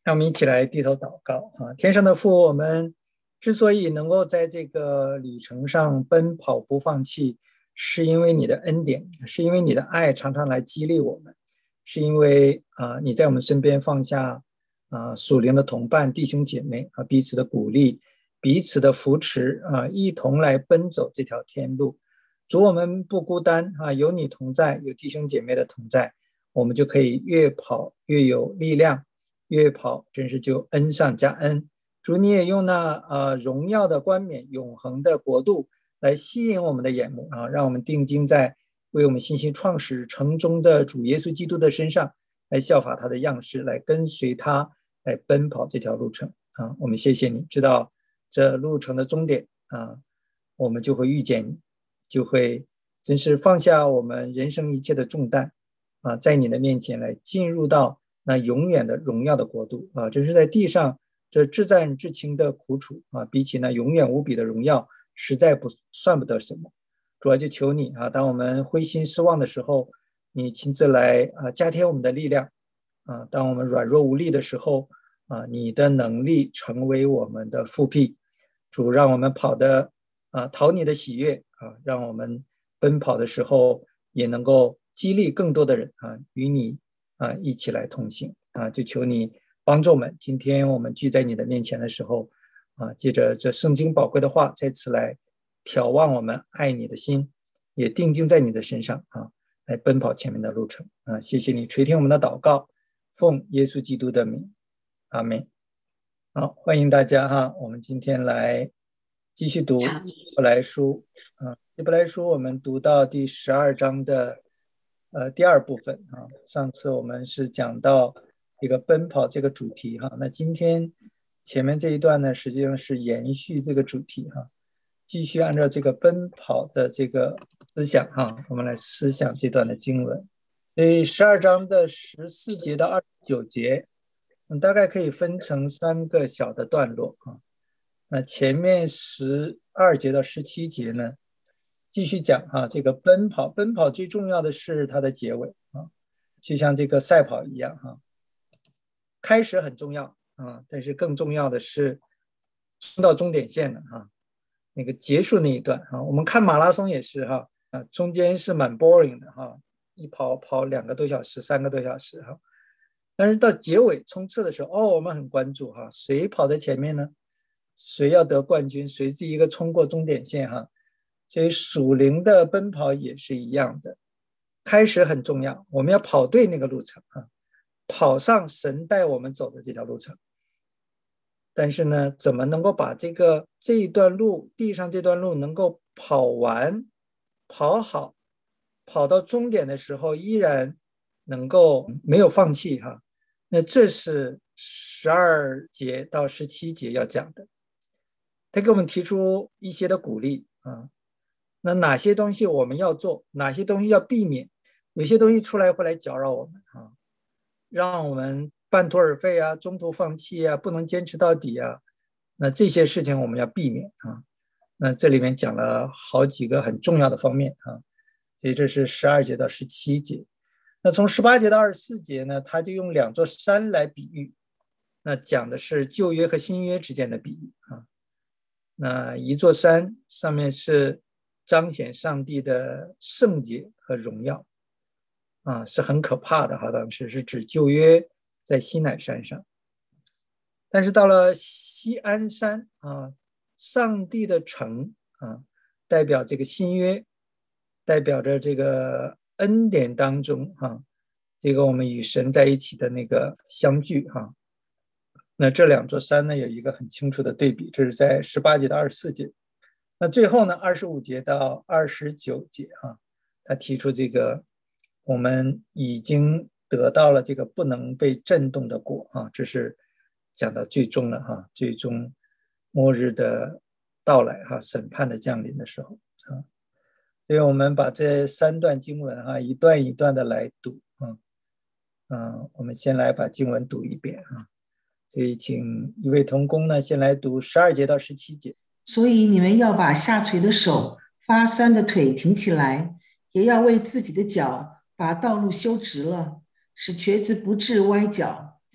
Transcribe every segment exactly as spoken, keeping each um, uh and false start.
让我们一起来低头祷告啊！天上的父，我们之所以能够在这个旅程上奔跑不放弃，是因为你的恩典，是因为你的爱常常来激励我们，是因为啊你在我们身边放下啊属灵的同伴弟兄姐妹啊，彼此的鼓励，彼此的扶持啊，一同来奔走这条天路。主，我们不孤单啊，有你同在，有弟兄姐妹的同在，我们就可以越跑越有力量。越跑真是就恩上加恩。主，你也用那呃荣耀的冠冕永恒的国度来吸引我们的眼目啊，让我们定睛在为我们信息创始成终的主耶稣基督的身上，来效法他的样式，来跟随他，来奔跑这条路程啊。我们谢谢你，知道这路程的终点啊，我们就会遇见你，就会真是放下我们人生一切的重担啊，在你的面前来进入到那永远的荣耀的国度啊，这是在地上这至赞至轻的苦楚啊，比起那永远无比的荣耀，实在不算不得什么。主要就求你啊，当我们灰心失望的时候，你亲自来啊，加添我们的力量啊；当我们软弱无力的时候啊，你的能力成为我们的复辟。主，让我们跑的啊，讨你的喜悦啊，让我们奔跑的时候也能够激励更多的人啊，与你啊，一起来同行啊！就求你帮助我们。今天我们聚在你的面前的时候啊，借着这圣经宝贵的话，再次来眺望我们爱你的心，也定睛在你的身上啊，来奔跑前面的路程啊！谢谢你垂听我们的祷告，奉耶稣基督的名，阿们。好，欢迎大家哈！我们今天来继续读希伯来书啊，希伯来书我们读到第十二章的呃第二部分啊。上次我们是讲到这个奔跑这个主题哈，那今天前面这一段呢，实际上是延续这个主题哈，继续按照这个奔跑的这个思想哈，我们来思想这段的经文。所以十二章的十四节到二十九节。嗯，大概可以分成三个小的段落啊。那前面十二节到十七节呢，继续讲啊，这个奔跑，奔跑最重要的是它的结尾啊，就像这个赛跑一样哈、啊，开始很重要啊，但是更重要的是冲到终点线了啊，那个结束那一段啊，我们看马拉松也是哈啊，中间是蛮 boring 的哈，一跑跑两个多小时，三个多小时哈。但是到结尾冲刺的时候，哦，我们很关注哈，谁跑在前面呢？谁要得冠军？谁是一个冲过终点线哈？所以属灵的奔跑也是一样的，开始很重要，我们要跑对那个路程啊，跑上神带我们走的这条路程。但是呢，怎么能够把这个这一段路，地上这段路能够跑完、跑好，跑到终点的时候依然能够没有放弃哈？那这是十二节到十七节要讲的，他给我们提出一些的鼓励啊。那哪些东西我们要做，哪些东西要避免，有些东西出来会来搅扰我们啊，让我们半途而废啊，中途放弃啊，不能坚持到底啊。那这些事情我们要避免啊。那这里面讲了好几个很重要的方面啊，所以这是十二节到十七节。那从十八节到二十四节呢，他就用两座山来比喻，那讲的是旧约和新约之间的比喻啊。那一座山上面是彰显上帝的圣洁和荣耀啊，是很可怕的哈。当时是指旧约在西乃山上，但是到了锡安山啊，上帝的城啊，代表这个新约，代表着这个恩典当中哈，这个我们与神在一起的那个相聚哈。那这两座山呢有一个很清楚的对比，这是在十八节到二十四节。那最后呢，二十五节到二十九节哈，他提出这个我们已经得到了这个不能被震动的果啊，这是讲到最终了哈，最终末日的到来哈，审判的降临的时候啊。所以我们把这三段经文哈，一段一段的来读啊。嗯，我们先来把经文读一遍啊。所以请一位同工呢，先来读十二节到十七节。 所以你们要把下垂的手、发酸的腿挺起来，也要为自己的脚把道路修直了，使瘸子不致歪脚，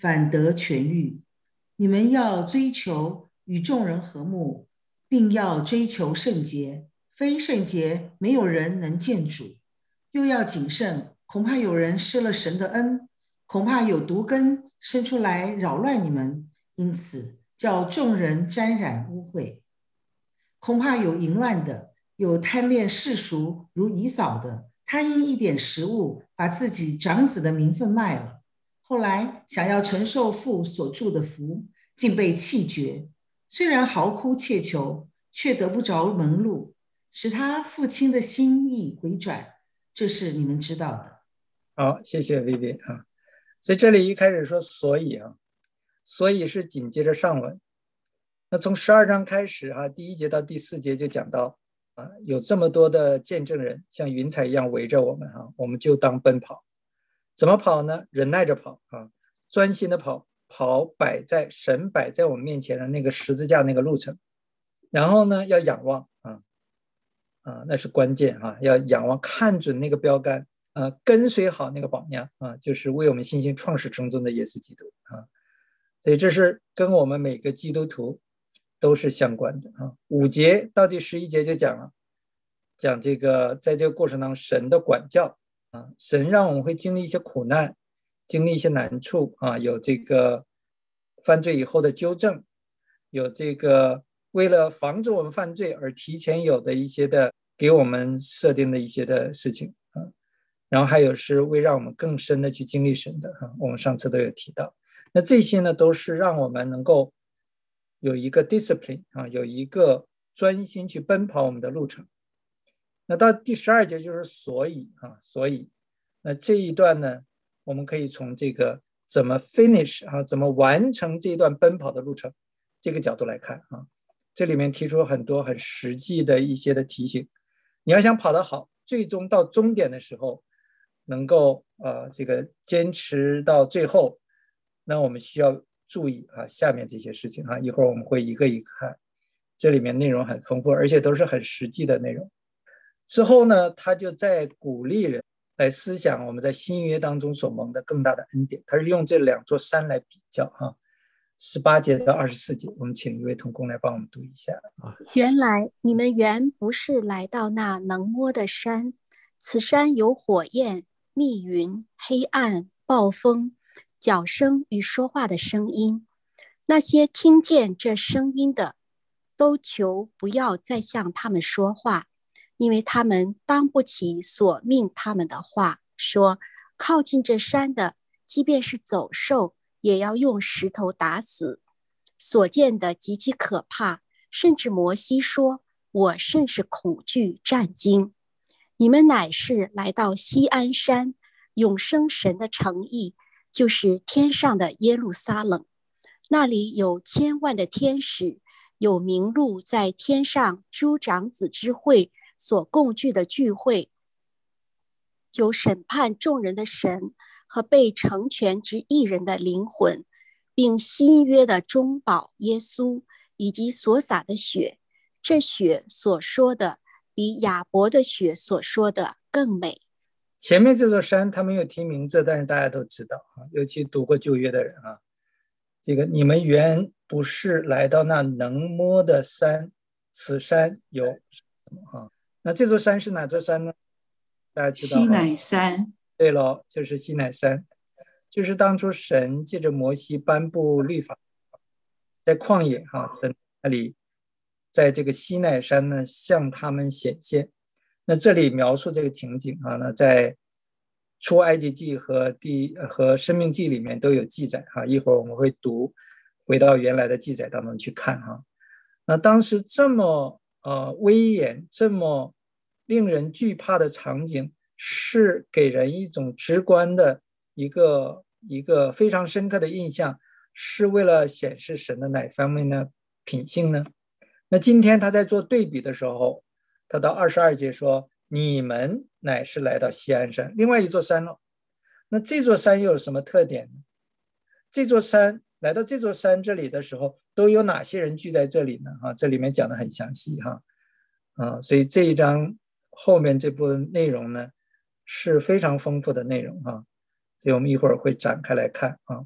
反得痊愈。你们要追求与众人和睦，并要追求圣洁。非圣洁，没有人能见主。又要谨慎，恐怕有人失了神的恩，恐怕有毒根生出来扰乱你们，因此叫众人沾染污秽。恐怕有淫乱的，有贪恋世俗如以扫的，他因一点食物把自己长子的名分卖了，后来想要承受父所祝的福，竟被弃绝。虽然嚎哭切求，却得不着门路，使他父亲的心意回转，这是你们知道的。 好，谢谢 Vivi 啊。所以这里一开始说所以啊，所以是紧接着上文。那从十二章开始哈、啊，第一节到第四节就讲到啊，有这么多的见证人像云彩一样围着我们哈、啊，我们就当奔跑。怎么跑呢？忍耐着跑啊，专心的跑，跑摆在神摆在我们面前的那个十字架那个路程。然后呢，要仰望啊啊，那是关键啊，要仰望，看准那个标杆啊，跟随好那个榜样啊，就是为我们信心创始成终的耶稣基督啊。所以这是跟我们每个基督徒都是相关的啊。五节到第十一节就讲了，讲这个在这个过程当中神的管教啊，神让我们会经历一些苦难，经历一些难处啊，有这个犯罪以后的纠正，有这个为了防止我们犯罪而提前有的一些的给我们设定的一些的事情啊，然后还有是为让我们更深的去经历神的啊，我们上次都有提到。那这些呢，都是让我们能够有一个 discipline 啊，有一个专心去奔跑我们的路程。那到第十二节就是所以啊，所以那这一段呢，我们可以从这个怎么 finish 啊，怎么完成这一段奔跑的路程这个角度来看啊。这里面提出很多很实际的一些的提醒。你要想跑得好，最终到终点的时候能够呃这个坚持到最后，那我们需要注意啊下面这些事情啊，一会儿我们会一个一个看，这里面内容很丰富，而且都是很实际的内容。之后呢，他就在鼓励人来思想我们在新约当中所蒙的更大的恩典，他是用这两座山来比较哈。十八节到二十四节，我们请一位同工来帮我们读一下啊。 原来你们原不是来到那能摸的山，此山有火焰、密云、黑暗、暴风、角声与说话的声音。那些听见这声音的，都求不要再向他们说话，因为他们当不起所命他们的话，说靠近这山的，即便是走兽，也要用石头打死。所见的极其可怕，甚至摩西说，我甚是恐惧战惊。你们乃是来到锡安山，永生神的城邑，就是天上的耶路撒冷。那里有千万的天使，有名录在天上诸长子之会所共聚的聚会，有审判众人的神和被成全之义人的灵魂，并新约的中保耶稣以及所洒的血，这血所说的比亚伯的血所说的更美。 前面这座山他没有提名字，但是大家都知道啊，尤其读过旧约的人啊，这个你们原不是来到那能摸的山，此山有什么啊？那这座山是哪座山呢？大家知道西乃山。 对了，就是西乃山，就是当初神借着摩西颁布律法，在旷野哈，在那里，在这个西乃山呢向他们显现。那这里描述这个情景啊，那在出埃及记和第和申命记里面都有记载哈，一会儿我们会读，回到原来的记载当中去看哈。那当时这么呃威严、这么令人惧怕的场景，是给人一种直观的一个一个非常深刻的印象，是为了显示神的哪方面的品性呢？那今天他在做对比的时候，他到二十二节说，你们乃是来到锡安山，另外一座山了。那这座山又有什么特点呢？这座山来到这座山这里的时候，都有哪些人聚在这里呢？啊，这里面讲得很详细哈，啊，所以这一章后面这部分内容呢是非常丰富的内容哈，所以我们一会儿会展开来看啊。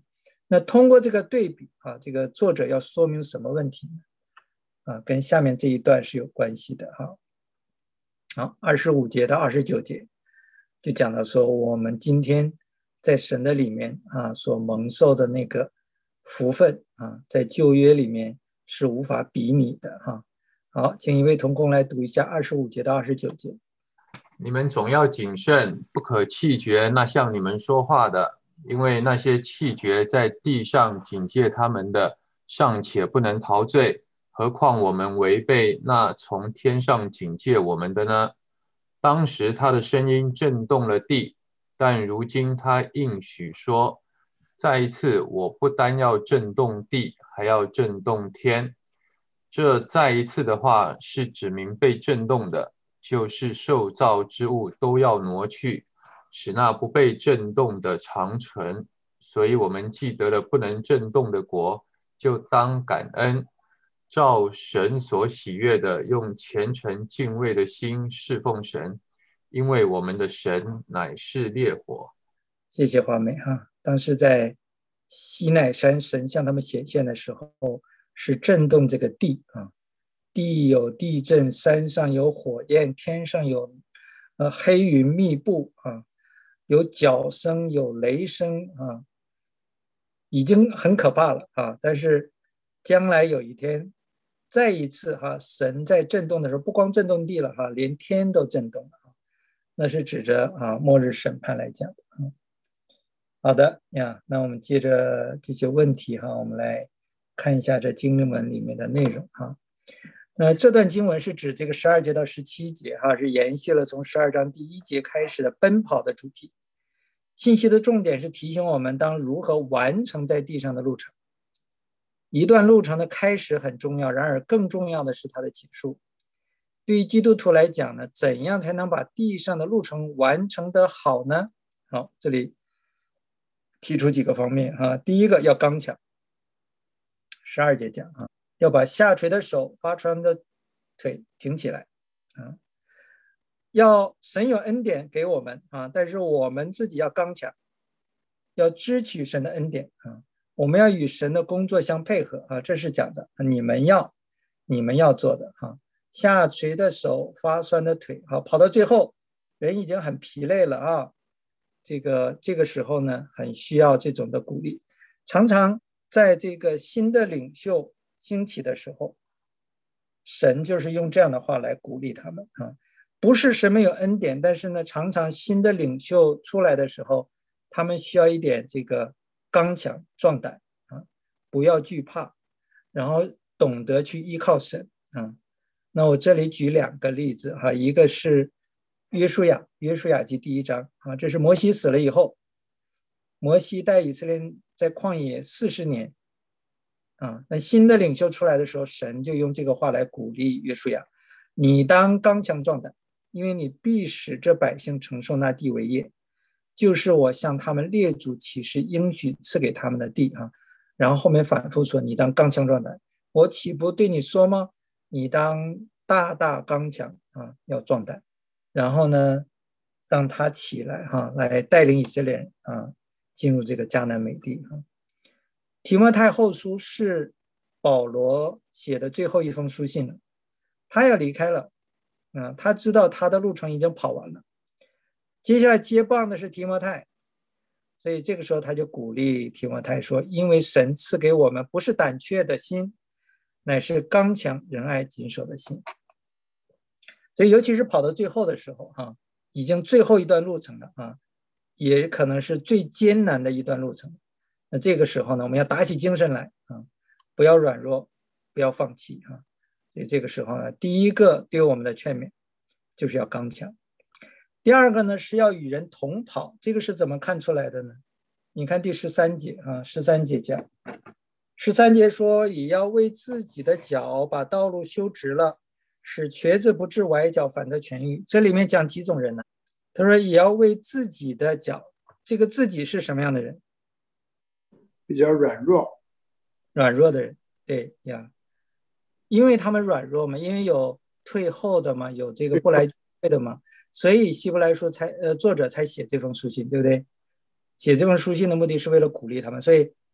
那通过这个对比啊，这个作者要说明什么问题呢？啊，跟下面这一段是有关系的哈。好，二十五节到二十九节就讲到说，我们今天在神的里面啊所蒙受的那个福分啊，在旧约里面是无法比拟的哈。好，请一位同工来读一下二十五节到二十九节。 你们总要谨慎，不可弃绝那向你们说话的，因为那些弃绝在地上警戒他们的，尚且不能逃罪，何况我们违背那从天上警戒我们的呢？当时他的声音震动了地，但如今他应许说，再一次我不单要震动地，还要震动天。这再一次的话是指明被震动的，就是受造之物都要挪去，使那不被震动的长存。所以我们既得了不能震动的国，就当感恩，照神所喜悦的，用虔诚敬畏的心侍奉神，因为我们的神乃是烈火。 谢谢华美哈。当时在西奈山神向他们显现的时候，是震动这个地啊，地有地震，山上有火焰，天上有呃黑云密布啊，有角声，有雷声啊，已经很可怕了啊。但是将来有一天，再一次哈，神在震动的时候，不光震动地了哈，连天都震动了，那是指着啊末日审判来讲的啊。好的呀，那我们接着这些问题哈，我们来看一下这经文里面的内容哈。那这段经文是指这个十二节到十七节哈，是延续了从十二章第一节开始的奔跑的主题。信息的重点是提醒我们当如何完成在地上的路程。一段路程的开始很重要，然而更重要的是它的结束。对于基督徒来讲呢，怎样才能把地上的路程完成得好呢？好，这里提出几个方面啊。第一个要刚强，十二节讲啊，要把下垂的手、发穿的腿挺起来啊。要神有恩典给我们啊，但是我们自己要刚强，要支取神的恩典啊。我们要与神的工作相配合啊，这是讲的你们要你们要做的啊。下垂的手，发酸的腿啊，跑到最后人已经很疲累了啊。这个这个时候呢，很需要这种的鼓励。常常在这个新的领袖兴起的时候，神就是用这样的话来鼓励他们啊。不是神没有恩典，但是呢，常常新的领袖出来的时候，他们需要一点这个刚强壮胆啊，不要惧怕，然后懂得去依靠神啊。那我这里举两个例子哈，一个是约书亚，约书亚记第一章啊，这是摩西死了以后，摩西带以色列人在旷野四十年啊，那新的领袖出来的时候，神就用这个话来鼓励约书亚，你当刚强壮胆，因为你必使这百姓承受那地为业，就是我向他们列祖起誓应许赐给他们的地啊。然后后面反复说，你当刚强壮胆，我岂不对你说吗？你当大大刚强啊，要壮胆。然后呢，让他起来哈、啊，来带领以色列人啊进入这个迦南美地啊。提摩太后书是保罗写的最后一封书信了，他要离开了啊，他知道他的路程已经跑完了，接下来接棒的是提摩太，所以这个时候他就鼓励提摩太说，因为神赐给我们不是胆怯的心，乃是刚强仁爱谨守的心。所以尤其是跑到最后的时候啊，已经最后一段路程了啊，也可能是最艰难的一段路程。那这个时候呢，我们要打起精神来啊，不要软弱，不要放弃啊。所以这个时候呢，第一个对我们的劝勉就是要刚强。第二个呢，是要与人同跑，这个是怎么看出来的呢？你看第十三节啊，十三节讲，十三节说，也要为自己的脚把道路修直了，使瘸子不致崴脚，反得痊愈。这里面讲几种人呢？他说也要为自己的脚，这个自己是什么样的人？ 比较软弱， 软弱的人，对呀，因为他们软弱嘛，因为有退后的嘛，有这个不来的嘛，所以希伯来书才呃作者才写这封书信，对不对？写这封书信的目的是为了鼓励他们，所以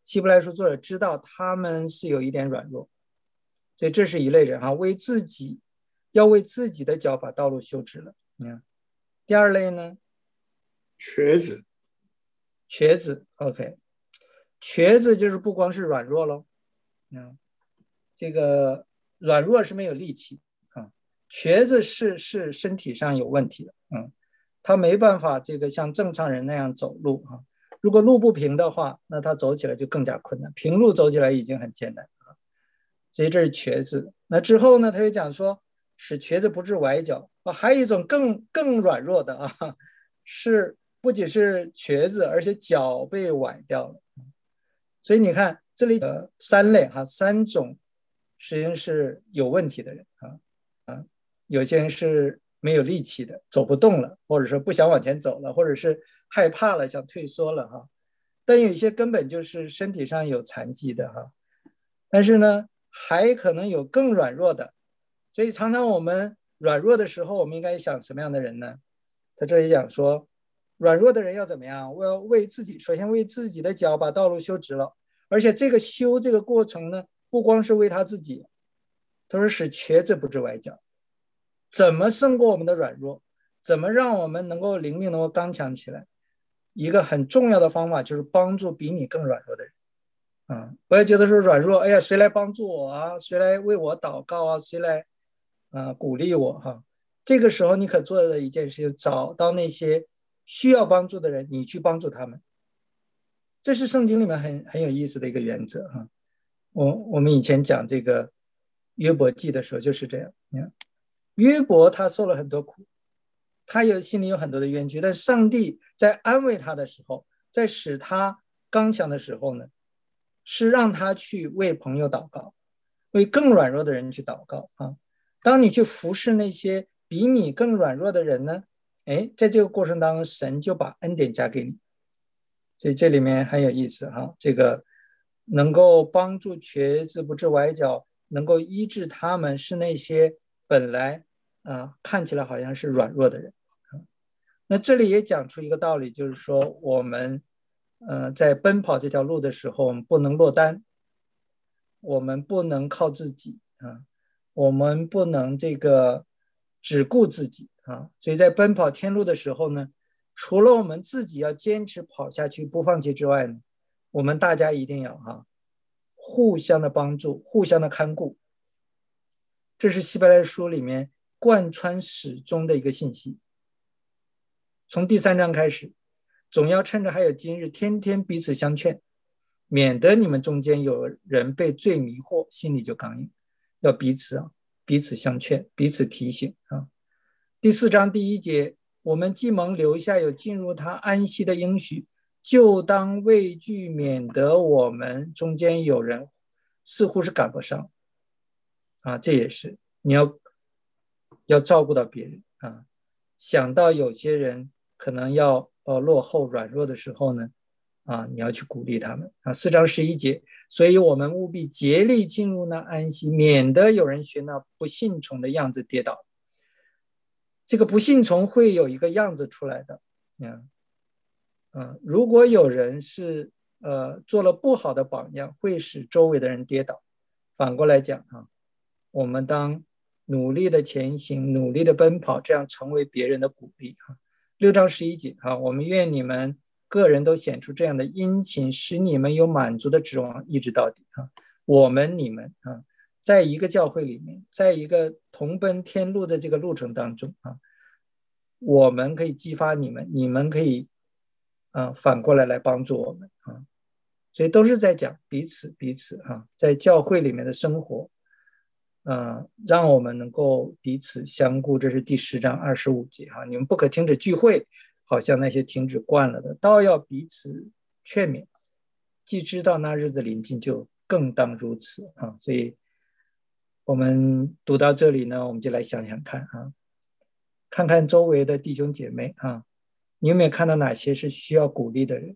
希伯来书作者知道他们是有一点软弱，所以这是一类人啊，为自己要为自己的脚把道路修直了。你看，第二类呢， 瘸子， 瘸子 ，OK， 瘸子就是不光是软弱咯，嗯，这个软弱是没有力气啊，瘸子是是身体上有问题的，嗯，他没办法这个像正常人那样走路啊。如果路不平的话，那他走起来就更加困难，平路走起来已经很艰难啊。所以这是瘸子。那之后呢，他又讲说，使瘸子不致崴脚啊，还有一种更更软弱的啊，是不仅是瘸子，而且脚被崴掉了。所以你看这里呃三类哈、啊，三种实际上是有问题的人啊啊，有些人是没有力气的，走不动了，或者说不想往前走了，或者是害怕了，想退缩了哈。但有一些根本就是身体上有残疾的哈，但是呢，还可能有更软弱的。所以常常我们软弱的时候，我们应该想什么样的人呢？他这里讲说，软弱的人要怎么样？我要为自己，首先为自己的脚把道路修直了，而且这个修这个过程呢，不光是为他自己，他说使瘸子不致崴脚。怎么胜过我们的软弱？怎么让我们能够灵命能够刚强起来？一个很重要的方法就是帮助比你更软弱的人啊！不要觉得说软弱，哎呀，谁来帮助我啊？谁来为我祷告啊？谁来啊鼓励我哈、啊？这个时候你可做的一件事情，找到那些需要帮助的人，你去帮助他们。这是圣经里面很很有意思的一个原则哈、啊。我我们以前讲这个约伯记的时候就是这样。你看，约伯他受了很多苦，他有心里有很多的冤屈，但上帝在安慰他的时候，在使他刚强的时候呢，是让他去为朋友祷告，为更软弱的人去祷告啊。当你去服侍那些比你更软弱的人呢，哎，在这个过程当中，神就把恩典加给你。所以这里面很有意思哈，这个能够帮助瘸子不致崴脚，能够医治他们，是那些本来啊看起来好像是软弱的人。那这里也讲出一个道理，就是说我们呃在奔跑这条路的时候，我们不能落单，我们不能靠自己啊，我们不能这个只顾自己啊。所以在奔跑天路的时候呢，除了我们自己要坚持跑下去不放弃之外呢，我们大家一定要哈、啊、互相的帮助，互相的看顾。这是希伯来书里面贯穿始终的一个信息。从第三章开始，总要趁着还有今日，天天彼此相劝，免得你们中间有人被罪迷惑，心里就刚硬。要彼此啊，彼此相劝，彼此提醒啊。第四章第一节，我们既蒙留下有进入他安息的应许，就当畏惧，免得我们中间有人似乎是赶不上啊。这也是你要要照顾到别人啊。想到有些人可能要呃落后软弱的时候呢，啊，你要去鼓励他们啊。四章十一节，所以我们务必竭力进入那安息，免得有人学那不信从的样子跌倒。这个不信从会有一个样子出来的，嗯，嗯，如果有人是呃做了不好的榜样，会使周围的人跌倒。反过来讲啊，我们当努力的前行，努力的奔跑，这样成为别人的鼓励哈。六章十一节哈，我们愿你们个人都显出这样的殷勤，使你们有满足的指望，一直到底哈。我们你们啊，在一个教会里面，在一个同奔天路的这个路程当中啊，我们可以激发你们，你们可以啊反过来来帮助我们啊。所以都是在讲彼此彼此啊，在教会里面的生活。呃，让我们能够彼此相顾，这是第十章二十五节哈。你们不可停止聚会，好像那些停止惯了的，倒要彼此劝勉。既知道那日子临近，就更当如此啊。所以，我们读到这里呢，我们就来想想看啊，看看周围的弟兄姐妹啊，你有没有看到哪些是需要鼓励的人？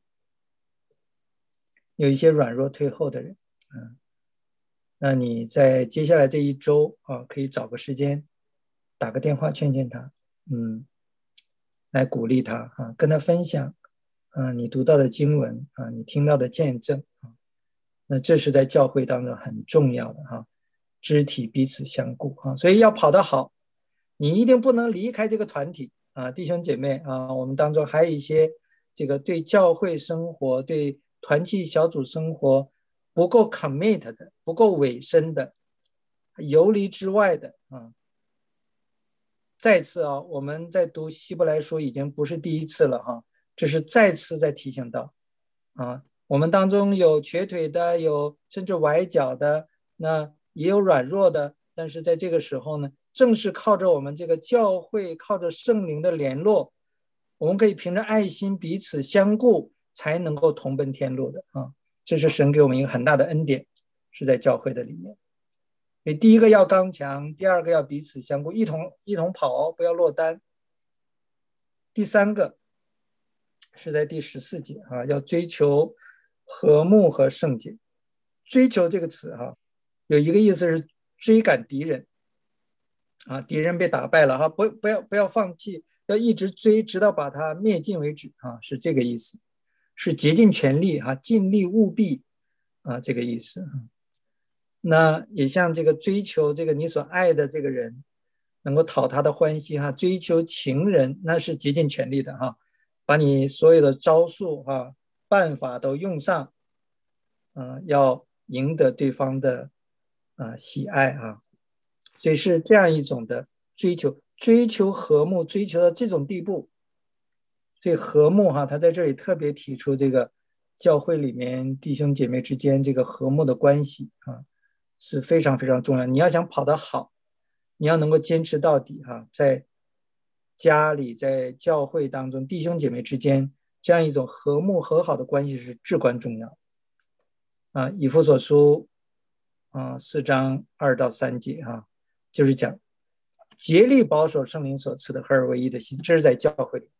有一些软弱退后的人，嗯。那你在接下来这一周啊，可以找个时间打个电话劝劝他，嗯，来鼓励他啊，跟他分享啊，你读到的经文啊，你听到的见证啊， 那这是在教会当中很重要的哈，肢体彼此相顾啊，所以要跑得好，你一定不能离开这个团体啊，弟兄姐妹啊，我们当中还有一些这个对教会生活、对团契小组生活不够 commit 的、不够委身的、游离之外的啊。再次啊，我们在读希伯来书已经不是第一次了哈，这是再次在提醒到啊，我们当中有瘸腿的，有甚至崴脚的，那也有软弱的，但是在这个时候呢，正是靠着我们这个教会，靠着圣灵的联络，我们可以凭着爱心彼此相顾，才能够同奔天路的啊！这是神给我们一个很大的恩典，是在教会的里面。所以第一个要刚强，第二个要彼此相顾，一同一同跑，不要落单。第三个是在第十四节啊，要追求和睦和圣洁。追求这个词哈、啊，有一个意思是追赶敌人啊，敌人被打败了哈，不不要不要放弃，要一直追，直到把它灭尽为止啊，是这个意思，是竭尽全力啊，尽力务必啊，这个意思。那也像这个追求这个你所爱的这个人，能够讨他的欢心哈，追求情人那是竭尽全力的哈，把你所有的招数哈、办法都用上，嗯、呃，要赢得对方的啊、呃、喜爱啊，所以是这样一种的追求，追求和睦，追求到这种地步。所以和睦哈，他在这里特别提出这个教会里面弟兄姐妹之间这个和睦的关系啊，是非常非常重要。你要想跑得好，你要能够坚持到底哈，在家里在教会当中弟兄姐妹之间这样一种和睦和好的关系是至关重要啊。以弗所书啊四章二到三节哈，就是讲竭力保守圣灵所赐的合而为一的心，这是在教会里。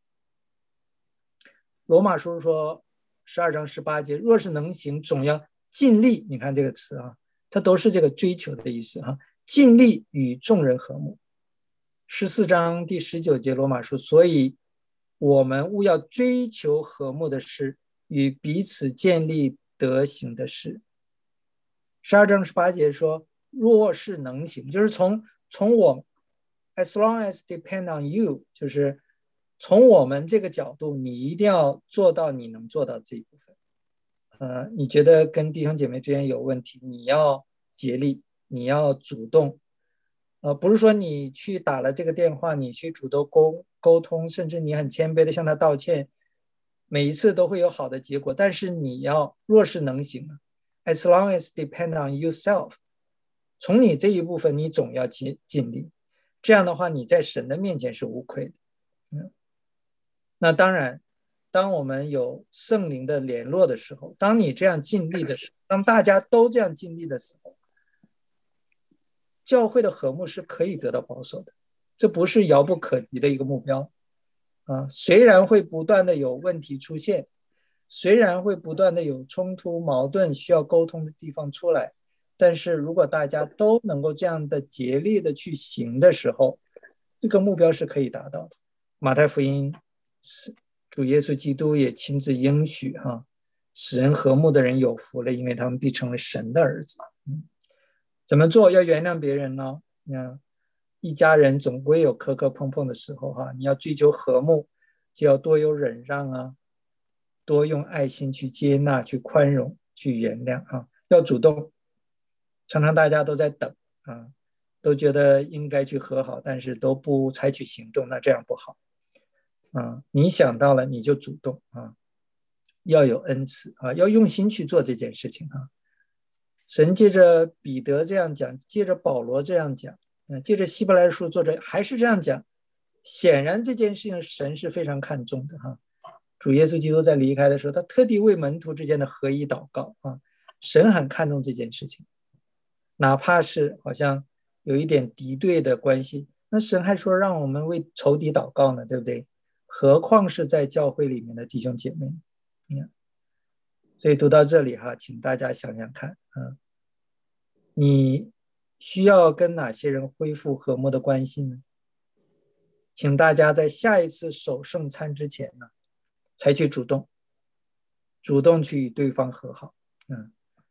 罗马书说十二章十八节，若是能行，总要尽力。你看这个词啊，它都是这个追求的意思啊，尽力与众人和睦。十四章第十九节罗马书，所以我们务要追求和睦的事，与彼此建立德行的事。十二章十八节说，若是能行，就是从从我 as long as depend on you， 就是从我们这个角度，你一定要做到你能做到这一部分。呃，你觉得跟弟兄姐妹之间有问题，你要竭力，你要主动。呃，不是说你去打了这个电话，你去主动沟沟通，甚至你很谦卑的向他道歉，每一次都会有好的结果。但是你要若是能行 ，as long as depend on yourself， 从你这一部分，你总要尽尽力。这样的话，你在神的面前是无愧的。嗯。那当然，当我们有圣灵的联络的时候，当你这样尽力的时候，当大家都这样尽力的时候，教会的和睦是可以得到保守的，这不是遥不可及的一个目标啊。虽然会不断的有问题出现，虽然会不断的有冲突矛盾需要沟通的地方出来，但是如果大家都能够这样的竭力的去行的时候，这个目标是可以达到的。马太福音主耶稣基督也亲自应许哈，使人和睦的人有福了，因为他们必成为神的儿子。嗯，怎么做？要原谅别人呢？嗯，一家人总归有磕磕碰碰的时候哈，你要追求和睦，就要多有忍让啊，多用爱心去接纳、去宽容、去原谅啊，要主动。常常大家都在等啊，都觉得应该去和好，但是都不采取行动，那这样不好。啊，你想到了你就主动啊，要有恩慈啊，要用心去做这件事情啊。神借着彼得这样讲，借着保罗这样讲，嗯，借着希伯来书作者还是这样讲，显然这件事情神是非常看重的哈。主耶稣基督在离开的时候，他特地为门徒之间的合一祷告啊，神很看重这件事情，哪怕是好像有一点敌对的关系，那神还说让我们为仇敌祷告呢，对不对？何况是在教会里面的弟兄姐妹。嗯，所以读到这里哈，请大家想想看啊，你需要跟哪些人恢复和睦的关系呢？请大家在下一次守圣餐之前呢，采取主动，主动去与对方和好。嗯，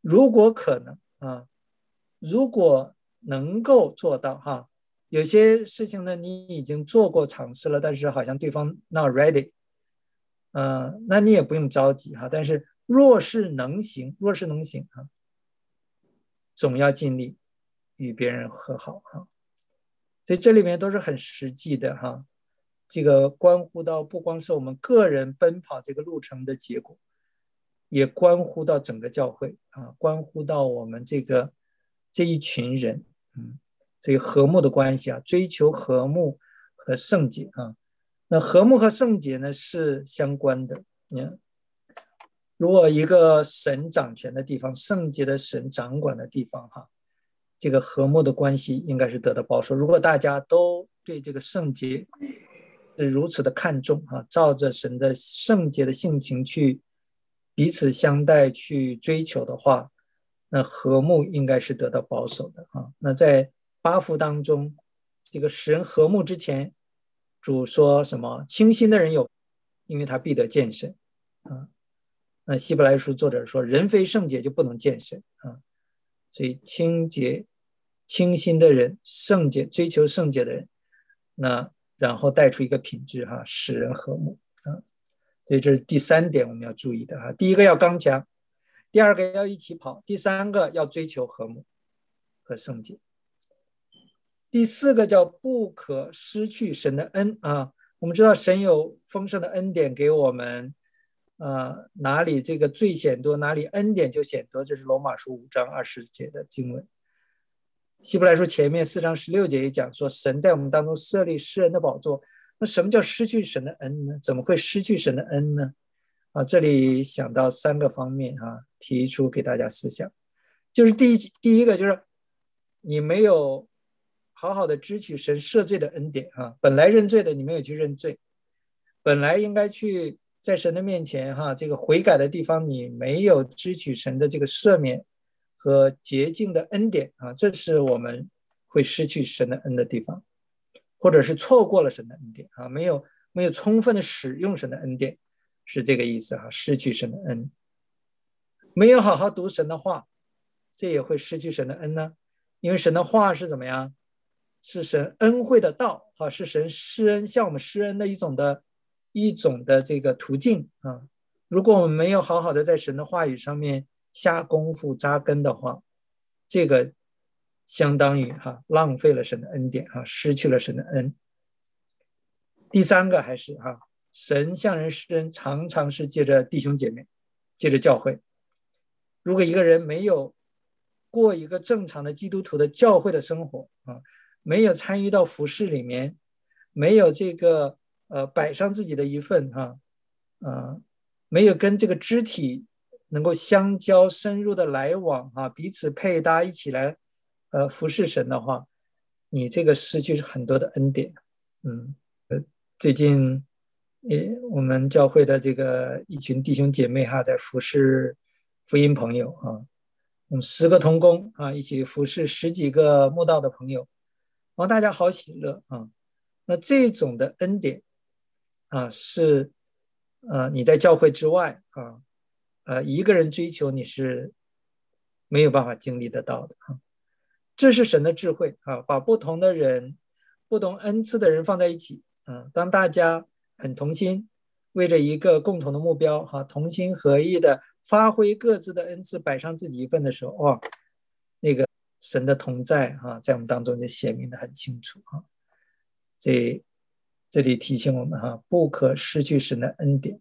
如果可能啊，如果能够做到哈，有些事情呢你已经做过尝试了，但是好像对方 not ready， 呃，那你也不用着急哈。但是若是能行，若是能行哈，总要尽力与别人和好哈。所以这里面都是很实际的哈，这个关乎到不光是我们个人奔跑这个路程的结果，也关乎到整个教会啊，关乎到我们这个这一群人，嗯，所以和睦的关系啊，追求和睦和圣洁啊。那和睦和圣洁呢是相关的。嗯，如果一个神掌权的地方，圣洁的神掌管的地方哈，这个和睦的关系应该是得到保守。如果大家都对这个圣洁是如此的看重啊，照着神的圣洁的性情去彼此相待去追求的话，那和睦应该是得到保守的啊。那在八福当中，这个使人和睦之前，主说什么？清心的人有，因为他必得见神啊。那希伯来书作者说，人非圣洁就不能见神啊。所以清洁、清心的人，圣洁、追求圣洁的人，那然后带出一个品质哈，使人和睦啊。所以这是第三点我们要注意的哈。第一个要刚强，第二个要一起跑，第三个要追求和睦和圣洁。第四个叫不可失去神的恩啊。我们知道神有丰盛的恩典给我们，呃，哪里这个罪显多，哪里恩典就显多，这是罗马书五章二十节的经文。希伯来书前面四章十六节也讲说，神在我们当中设立世人的宝座。那什么叫失去神的恩呢？怎么会失去神的恩呢？啊，这里想到三个方面啊，提出给大家思想。就是第一第一个就是你没有好好的支取神赦罪的恩典啊，本来认罪的你没有去认罪，本来应该去在神的面前哈，这个悔改的地方你没有支取神的这个赦免和洁净的恩典啊，这是我们会失去神的恩的地方，或者是错过了神的恩典啊，没有没有充分的使用神的恩典，是这个意思哈，失去神的恩。没有好好读神的话，这也会失去神的恩呢，因为神的话是怎么样？是神恩惠的道啊，是神施恩向我们施恩的一种的一种的这个途径啊。如果我们没有好好的在神的话语上面下功夫扎根的话，这个相当于哈浪费了神的恩典哈，失去了神的恩。第三个还是哈，神向人施恩常常是借着弟兄姐妹，借着教会。如果一个人没有过一个正常的基督徒的教会的生活啊，没有参与到服事里面，没有这个呃摆上自己的一份哈，呃，没有跟这个肢体能够相交深入的来往啊，彼此配搭一起来呃服事神的话，你这个失去很多的恩典。嗯，呃，最近也我们教会的这个一群弟兄姐妹哈，在服事福音朋友啊，我们十个同工啊，一起服事十几个慕道的朋友，然后大家好喜乐啊。那这种的恩典啊，是呃你在教会之外啊，呃一个人追求你是没有办法经历得到的啊。这是神的智慧啊，把不同的人、不同恩赐的人放在一起啊，当大家很同心，为着一个共同的目标哈，同心合意的发挥各自的恩赐，摆上自己一份的时候，哇，那个神的同在哈，在我们当中就显明的很清楚哈。所以这里提醒我们哈，不可失去神的恩典。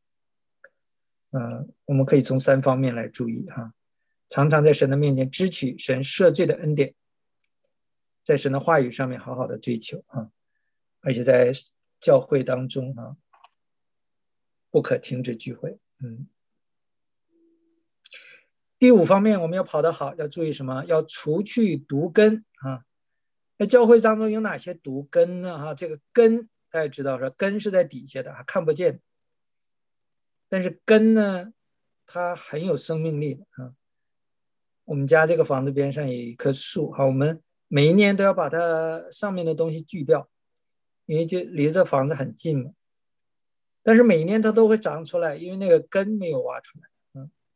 呃，我们可以从三方面来注意哈，常常在神的面前支取神赦罪的恩典，在神的话语上面好好的追求啊，而且在教会当中啊，不可停止聚会。嗯。第五方面，我们要跑得好，要注意什么？要除去毒根啊。在教会当中有哪些毒根呢？哈，这个根大家知道说，根是在底下的，还看不见。但是根呢，它很有生命力的啊。我们家这个房子边上有一棵树，哈，我们每一年都要把它上面的东西锯掉，因为就离这房子很近嘛。但是每一年它都会长出来，因为那个根没有挖出来。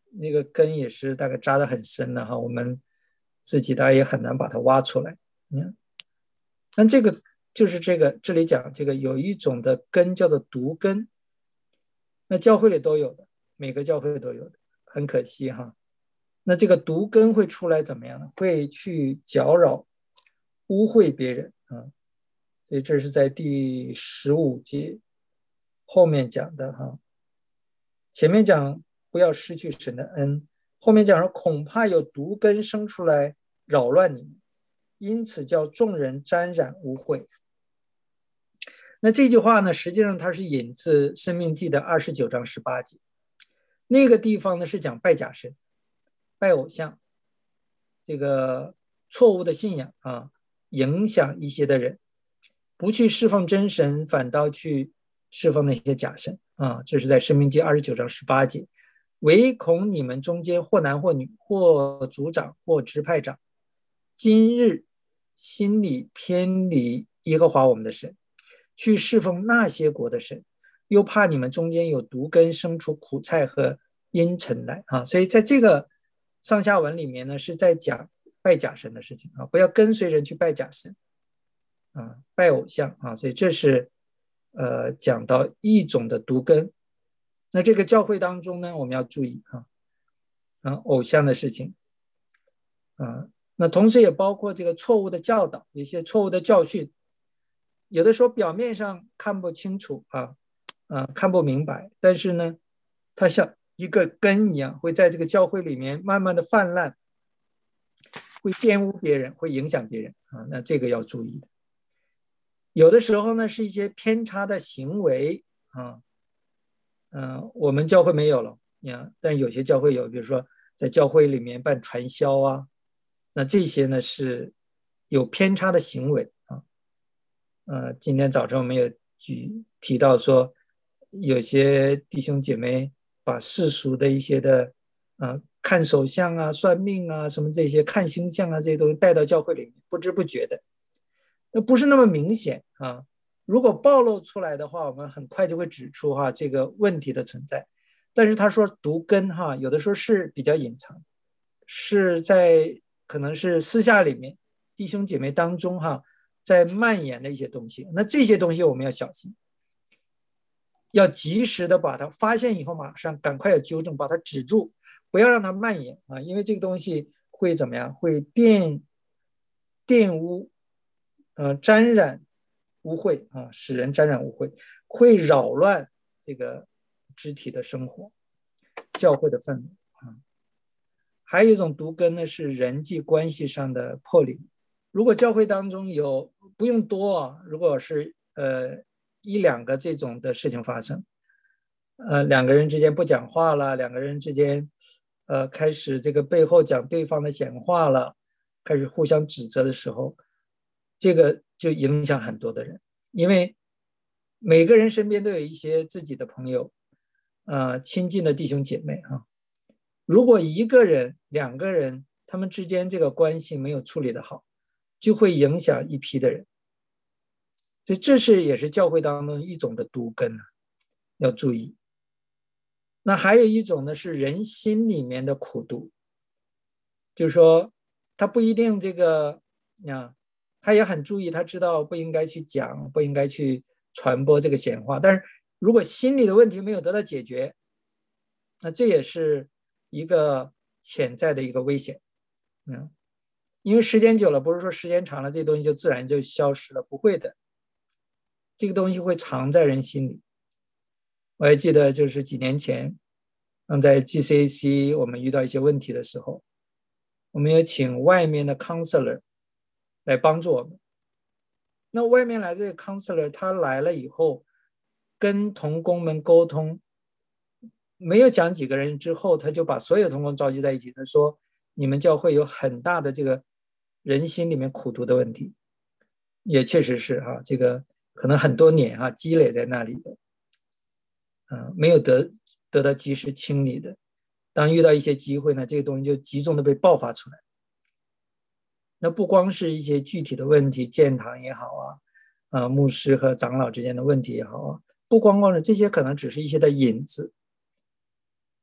那个根也是大概扎得很深了哈，我们自己大概也很难把它挖出来。嗯，但这个就是这个这里讲这个有一种的根叫做毒根，那教会里都有的，每个教会都有的，很可惜哈。那这个毒根会出来怎么样呢？会去搅扰、污秽别人啊。所以这是在第十五节后面讲的哈。前面讲不要失去神的恩，后面讲说恐怕有毒根生出来扰乱你们，因此叫众人沾染污秽。那这句话呢，实际上它是引自申命记的二十九章十八节，那个地方呢是讲拜假神、拜偶像，这个错误的信仰啊，影响一些的人，不去侍奉真神，反倒去侍奉那些假神啊。这是在申命记二十九章十八节，唯恐你们中间或男或女，或族长或支派长，今日心里偏离耶和华我们的神，去侍奉那些国的神，又怕你们中间有毒根生出苦菜和阴沉来啊。所以在这个上下文里面呢，是在讲拜假神的事情啊，不要跟随人去拜假神啊，拜偶像啊。所以这是呃讲到一种的毒根。那这个教会当中呢，我们要注意啊，啊偶像的事情啊，那同时也包括这个错误的教导，一些错误的教训，有的时候表面上看不清楚啊，啊看不明白，但是呢，它像一个根一样，会在这个教会里面慢慢的泛滥，会玷污别人，会影响别人啊，那这个要注意的。有的时候呢，是一些偏差的行为啊，嗯、呃，我们教会没有了，啊，但有些教会有，比如说在教会里面办传销啊，那这些呢是有偏差的行为啊。呃，今天早上我们有举提到说，有些弟兄姐妹把世俗的一些的啊，看手相啊、算命啊、什么这些看星象啊这些东西带到教会里面，不知不觉的，那不是那么明显啊。如果暴露出来的话，我们很快就会指出哈这个问题的存在。但是他说毒根哈，有的时候是比较隐藏，是在可能是私下里面弟兄姐妹当中哈，在蔓延的一些东西。那这些东西我们要小心，要及时的把它发现以后，马上赶快要纠正，把它止住，不要让它蔓延啊，因为这个东西会怎么样？会玷玷污，呃，沾染污秽啊，使人沾染污秽，会扰乱这个肢体的生活、教会的氛围啊。还有一种毒根呢，是人际关系上的破裂。如果教会当中有，不用多啊，如果是呃一两个这种的事情发生，呃两个人之间不讲话了，两个人之间呃开始这个背后讲对方的闲话了，开始互相指责的时候，这个就影响很多的人，因为每个人身边都有一些自己的朋友，呃亲近的弟兄姐妹啊。如果一个人、两个人他们之间这个关系没有处理得好，就会影响一批的人。所以这是也是教会当中一种的毒根啊，要注意。那还有一种呢，是人心里面的苦毒，就是说他不一定这个啊，他也很注意，他知道不应该去讲，不应该去传播这个闲话，但是如果心里的问题没有得到解决，那这也是一个潜在的一个危险。嗯，因为时间久了，不是说时间长了这东西就自然就消失了，不会的，这个东西会藏在人心里。我还记得就是几年前，嗯，在 G C A C 我们遇到一些问题的时候，我们也请外面的 counselor 来帮助我们。那外面来这个 counselor 他来了以后，跟同工们沟通，没有讲几个人之后，他就把所有同工召集在一起，他说你们教会有很大的这个人心里面苦毒的问题，也确实是哈、啊，这个可能很多年哈、啊、积累在那里的，啊，没有得得到及时清理的，当遇到一些机会呢，这个东西就集中的被爆发出来。那不光是一些具体的问题，建堂也好啊，啊，牧师和长老之间的问题也好啊，不光光是这些，可能只是一些的引子。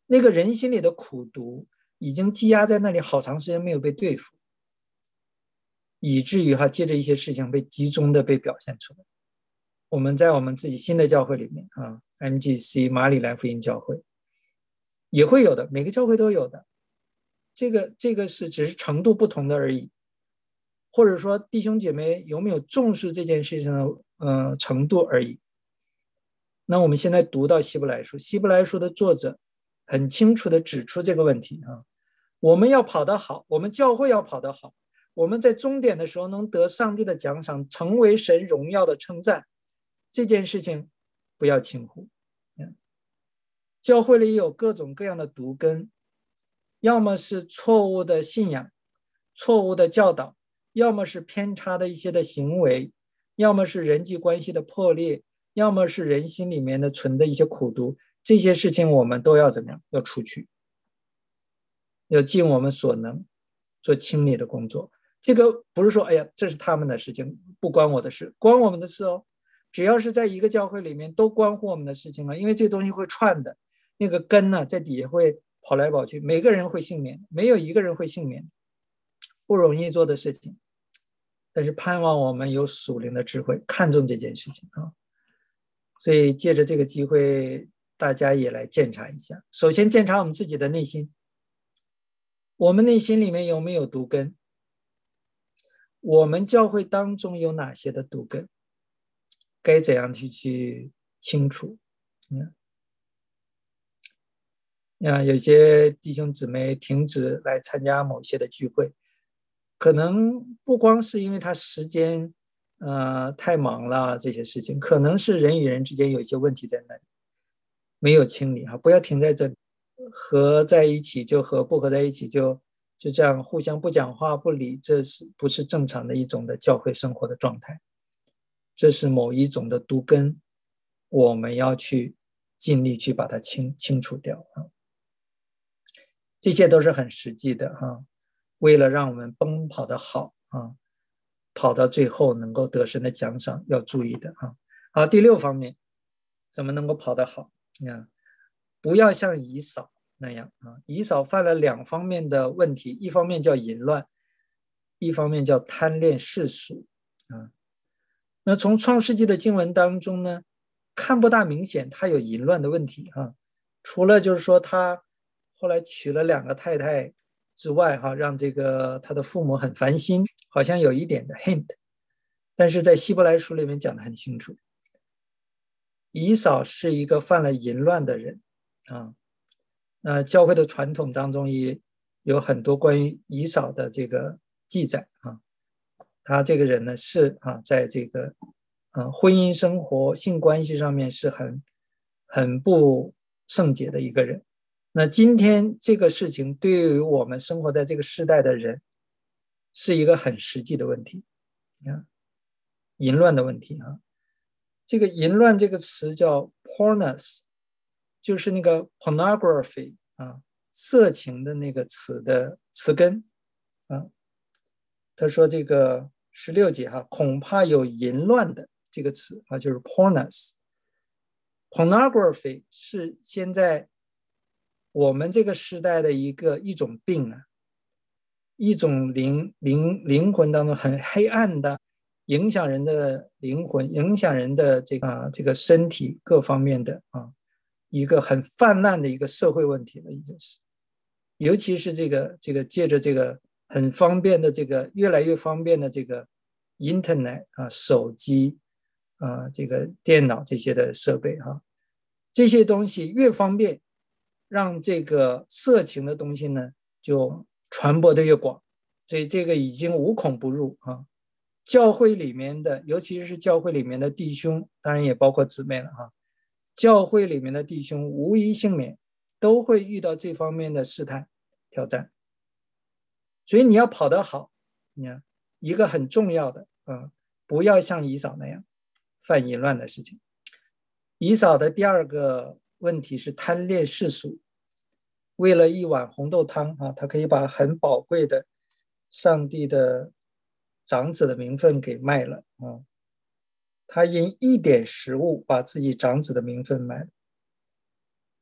那个人心里的苦毒已经积压在那里好长时间没有被对付，以至于哈借着一些事情被集中的被表现出来。我们在我们自己新的教会里面啊 ，M G C 马里兰福音教会也会有的，每个教会都有的。这个这个是只是程度不同的而已，或者说弟兄姐妹有没有重视这件事情的呃程度而已。那我们现在读到希伯来书，希伯来书的作者很清楚的指出这个问题啊，我们要跑得好，我们教会要跑得好，我们在终点的时候能得上帝的奖赏，成为神荣耀的称赞，这件事情不要轻忽。教会里有各种各样的毒根，要么是错误的信仰，错误的教导，要么是偏差的一些的行为，要么是人际关系的破裂，要么是人心里面的存的一些苦毒，这些事情我们都要怎么样？要除去，要尽我们所能做清理的工作。这个不是说哎呀这是他们的事情，不关我的事，关我们的事哦。只要是在一个教会里面都关乎我们的事情了，因为这东西会串的，那个根呢在底下会跑来跑去，每个人会幸免，没有一个人会幸免，不容易做的事情。但是盼望我们有属灵的智慧，看重这件事情啊。所以借着这个机会，大家也来检查一下。首先检查我们自己的内心，我们内心里面有没有毒根？我们教会当中有哪些的毒根？该怎样去去清除？嗯，啊，有些弟兄姊妹停止来参加某些的聚会，可能不光是因为他时间呃太忙了这些事情，可能是人与人之间有一些问题在那里没有清理哈，不要停在这里，合在一起就合，不合在一起就就这样互相不讲话不理，这是不是正常的一种的教会生活的状态？这是某一种的毒根，我们要去尽力去把它清清除掉啊。这些都是很实际的哈，为了让我们奔跑的好啊，跑到最后能够得神的奖赏，要注意的哈。好，第六方面，怎么能够跑得好？啊，不要像以扫那样啊，以扫犯了两方面的问题，一方面叫淫乱，一方面叫贪恋世俗啊。那从创世纪的经文当中呢，看不大明显他有淫乱的问题哈，除了就是说他后来娶了两个太太之外哈，让这个他的父母很烦心，好像有一点的 hint， 但是在希伯来书里面讲得很清楚，以扫是一个犯了淫乱的人啊。那教会的传统当中也有很多关于以扫的这个记载啊。他这个人呢是啊，在这个呃婚姻生活、性关系上面是很很不圣洁的一个人。那今天这个事情对于我们生活在这个时代的人是一个很实际的问题，你看淫乱的问题啊。这个淫乱这个词叫 pornous， 就是那个 pornography 啊，色情的那个词的词根啊。他说这个十六节哈，恐怕有淫乱的这个词啊，就是 pornous。pornography 是现在我们这个时代的一个一种病啊，一种灵灵灵魂当中很黑暗的，影响人的灵魂，影响人的这个、啊、这个身体各方面的啊，一个很泛滥的一个社会问题了，已经是，尤其是这个这个借着这个。很方便的这个越来越方便的这个 internet 啊，手机啊，这个电脑这些的设备哈、啊，这些东西越方便，让这个色情的东西呢就传播的越广，所以这个已经无孔不入啊。教会里面的，尤其是教会里面的弟兄，当然也包括姊妹了哈、啊，教会里面的弟兄无一幸免，都会遇到这方面的试探挑战。所以你要跑得好，你看一个很重要的啊，不要像以扫那样犯淫乱的事情。以扫的第二个问题是贪恋世俗，为了一碗红豆汤啊，他可以把很宝贵的上帝的长子的名分给卖了啊。他因一点食物把自己长子的名分卖了。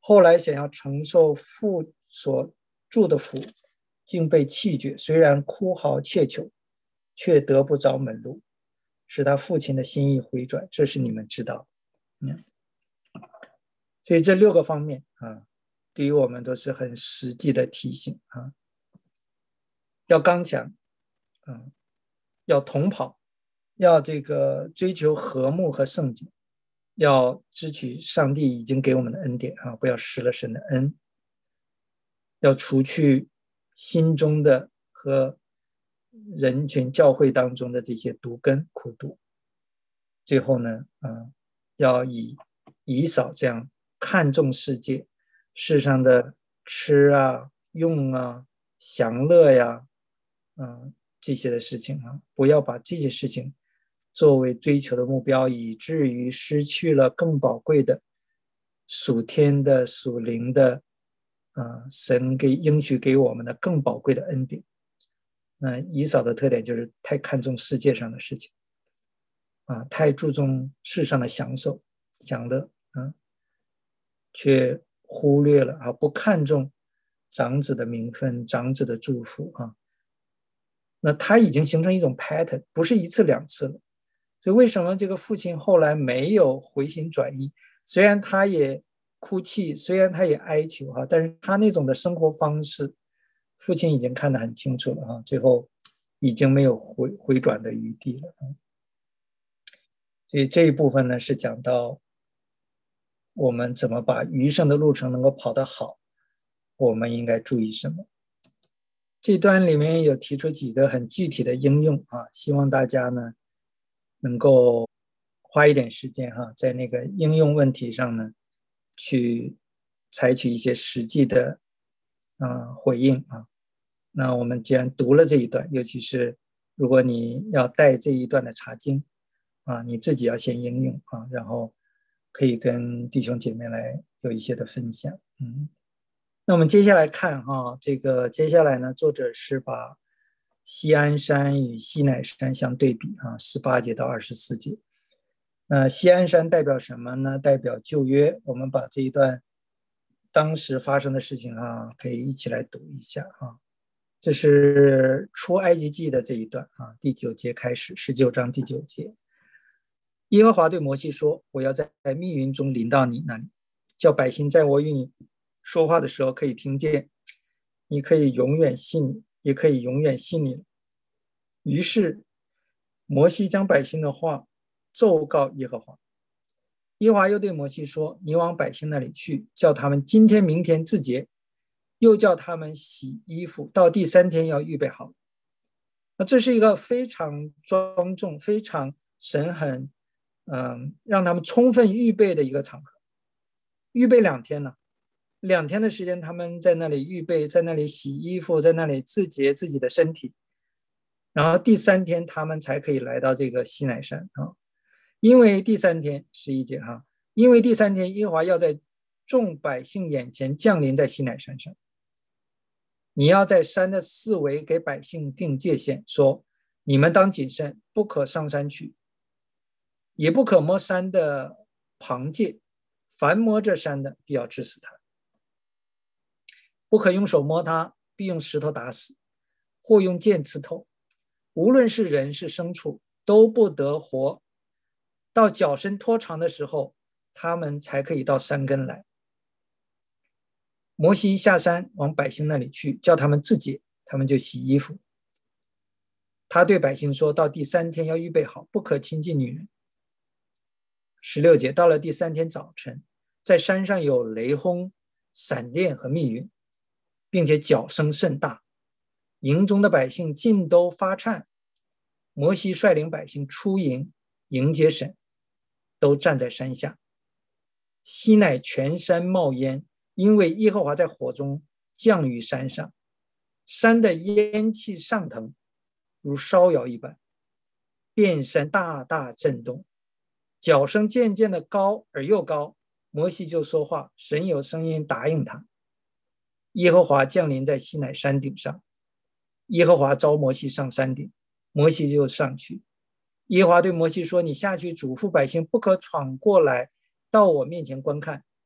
后来想要承受父所祝的福，竟被弃绝，虽然哭嚎切求，却得不着门路，使他父亲的心意回转，这是你们知道的。嗯，所以这六个方面啊，对于我们都是很实际的提醒啊，要刚强，啊，要同跑，要这个追求和睦和圣洁，要支取上帝已经给我们的恩典啊，不要失了神的恩，要除去心中的和人群教会当中的这些毒根苦毒。最后呢，啊，要以以扫这样看重世界世上的吃啊、用啊、享乐呀，啊，这些的事情啊，不要把这些事情作为追求的目标，以至于失去了更宝贵的属天的、属灵的，啊，神给应许给我们的更宝贵的恩典。那以扫的特点就是太看重世界上的事情，啊，太注重世上的享受、享乐，啊，却忽略了啊，不看重长子的名分、长子的祝福啊。那他已经形成一种 pattern， 不是一次两次了。所以为什么这个父亲后来没有回心转意？虽然他也哭泣，虽然他也哀求哈，但是他那种的生活方式，父亲已经看得很清楚了哈，最后已经没有回回转的余地了。所以这一部分呢，是讲到我们怎么把余生的路程能够跑得好，我们应该注意什么。这段里面有提出几个很具体的应用啊，希望大家呢能够花一点时间哈，在那个应用问题上呢，去采取一些实际的啊回应啊。那我们既然读了这一段，尤其是如果你要带这一段的查经啊，你自己要先应用啊，然后可以跟弟兄姐妹来有一些的分享。嗯，那我们接下来看哈，这个接下来呢，作者是把锡安山与西乃山相对比啊，十八节到二十四节。那锡安山代表什么呢？代表旧约。我们把这一段当时发生的事情啊，可以一起来读一下啊。这是出埃及记的这一段啊，第九节开始，十九章第九节。耶和华对摩西说：“我要在密云中临到你那里，叫百姓在我与你说话的时候可以听见，你可以永远信你，也可以永远信你。”于是摩西将百姓的话奏告耶和华。耶和华又对摩西说：“你往百姓那里去，叫他们今天明天自洁，又叫他们洗衣服，到第三天要预备好。”那这是一个非常庄重、非常神很嗯，让他们充分预备的一个场合。预备两天呢，两天的时间，他们在那里预备，在那里洗衣服，在那里自洁自己的身体。然后第三天，他们才可以来到这个西乃山啊。因为第三天，十一节哈，因为第三天，耶和华要在众百姓眼前降临在西乃山上。你要在山的四围给百姓定界限，说：你们当谨慎，不可上山去，也不可摸山的旁界，凡摸这山的，必要治死他。不可用手摸它，必用石头打死，或用剑刺透。无论是人是牲畜，都不得活。到脚伸拖长的时候，他们才可以到山根来。摩西下山往百姓那里去，叫他们自洁，他们就洗衣服。他对百姓说：到第三天要预备好，不可亲近女人。十六节，到了第三天早晨，在山上有雷轰、闪电和密云，并且角声甚大，营中的百姓尽都发颤。摩西率领百姓出营迎接神，都站在山下。西乃全山冒烟，因为耶和华在火中降于山上，山的烟气上腾，如烧窑一般，遍山大大震动，角声渐渐的高而又高。摩西就说话，神有声音答应他。耶和华降临在西乃山顶上，耶和华召摩西上山顶，摩西就上去。耶和华对摩西说：你下去嘱咐百姓，不可闯过来到我面前观看，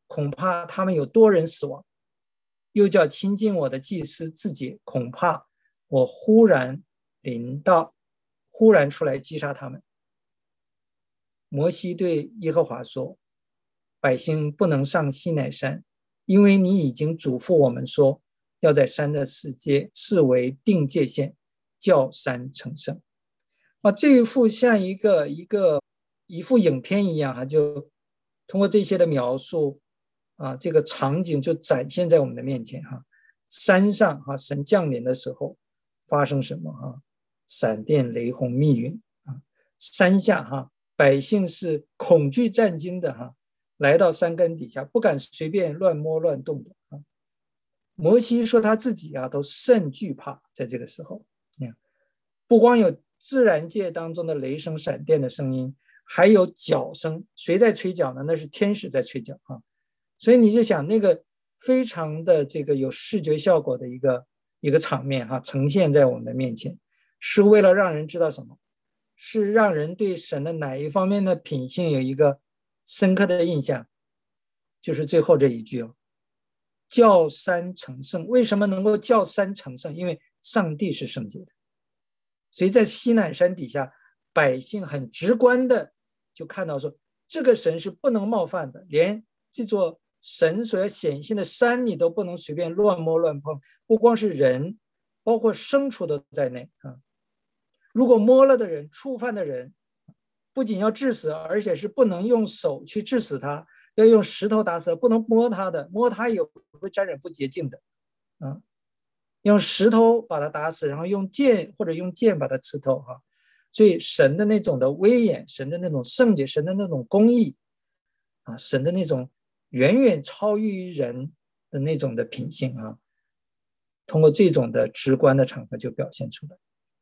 恐怕他们有多人死亡。又叫亲近我的祭司自解，恐怕我忽然临到，忽然出来击杀他们。摩西对耶和华说，百姓不能上西乃山，因为你已经嘱咐我们说，要在山的四界视为定界限，叫山成圣。啊，这一幅像一个一个一幅影片一样，啊，就通过这些的描述，啊，这个场景就展现在我们的面前，哈。山上，哈，神降临的时候发生什么，哈？闪电、雷轰、密云，啊。山下，哈，百姓是恐惧战惊的，哈，来到山根底下，不敢随便乱摸乱动的，啊。摩西说他自己啊都甚惧怕，在这个时候，不光有自然界当中的雷声闪电的声音，还有脚声。谁在吹角呢？那是天使在吹角，啊。所以你就想那个非常的这个有视觉效果的一个一个场面，哈，呈现在我们的面前，是为了让人知道什么？是让人对神的哪一方面的品性有一个深刻的印象，就是最后这一句哦，叫山成圣。为什么能够叫山成圣？因为上帝是圣洁的。所以在西乃山底下，百姓很直观的就看到说，这个神是不能冒犯的，连这座神所要显现的山你都不能随便乱摸乱碰，不光是人，包括牲畜都在内，啊。如果摸了的人，触犯的人，不仅要致死，而且是不能用手去致死他，要用石头打死，不能摸他的，摸他也会沾染不洁净的，啊。用石头把他打死，然后用剑或者用剑把他刺透，哈。所以神的那种的威严，神的那种圣洁，神的那种公义，啊，神的那种远远超于人的那种的品性，啊，通过这种的直观的场合就表现出来。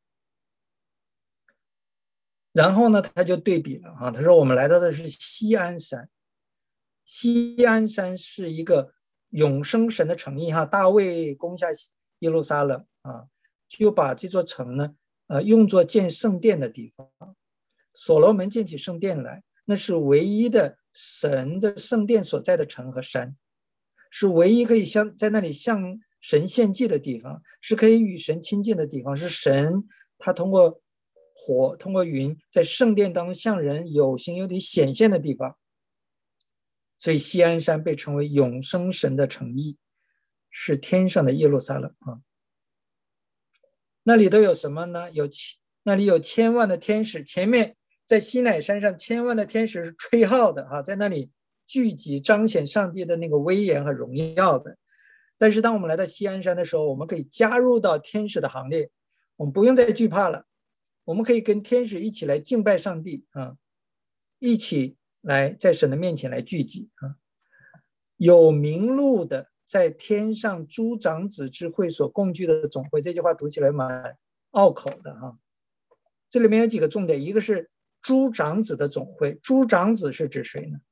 然后呢，他就对比了，啊，他说我们来到的是锡安山，锡安山是一个永生神的城邑，哈。大卫攻下耶路撒冷，啊，就把这座城呢，呃，用作建圣殿的地方。所罗门建起圣殿来，那是唯一的神的圣殿所在的城和山，是唯一可以向在那里向神献祭的地方，是可以与神亲近的地方，是神他通过火通过云在圣殿当中向人有形有体显现的地方。所以锡安山被称为永生神的城邑，是天上的耶路撒冷，啊。那里都有什么呢？有那里有千万的天使，前面在西乃山上千万的天使是吹号的，啊，在那里聚集彰显上帝的那个威严和荣耀的。但是当我们来到锡安山的时候，我们可以加入到天使的行列，我们不用再惧怕了，我们可以跟天使一起来敬拜上帝，啊，一起来在神的面前来聚集，啊。有名录的在天上诸长子之会所共聚的总会，这句话读起来蛮拗口的，哈。这里面有几个重点，一个是诸长子的总会，诸长子是指谁呢？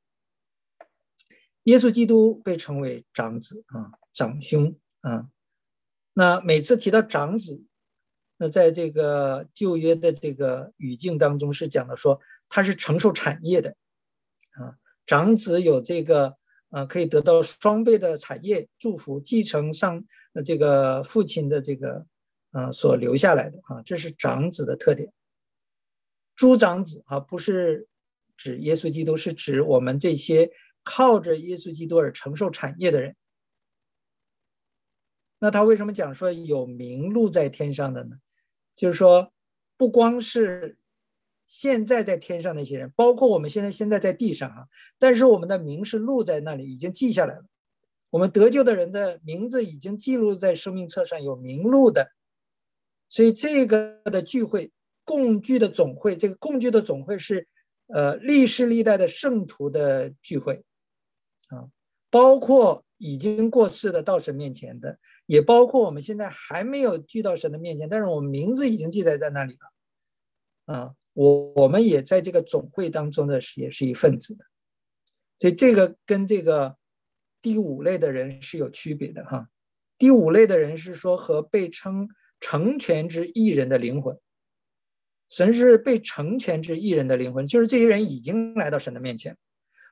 耶稣基督被称为长子，啊，长兄，啊。那每次提到长子，那在这个旧约的这个语境当中是讲的说他是承受产业的，啊，长子有这个呃可以得到双倍的产业祝福，继承上这个父亲的这个呃所留下来的，啊，这是长子的特点。诸长子，啊，不是指耶稣基督，是指我们这些靠着耶稣基督而承受产业的人。那他为什么讲说有名录在天上的呢？就是说不光是现在在天上那些人，包括我们现在现在在地上，啊，但是我们的名是录在那里，已经记下来了。我们得救的人的名字已经记录在生命册上，有名录的。所以这个的聚会共聚的总会，这个共聚的总会是呃历世历代的圣徒的聚会，啊，包括已经过世的到神面前的，也包括我们现在还没有聚到神的面前，但是我们名字已经记载在那里了，啊，我我们也在这个总会当中的也是一份子的。所以这个跟这个第五类的人是有区别的，哈。第五类的人是说和被称成全之义人的灵魂，神是被成全之义人的灵魂，就是这些人已经来到神的面前，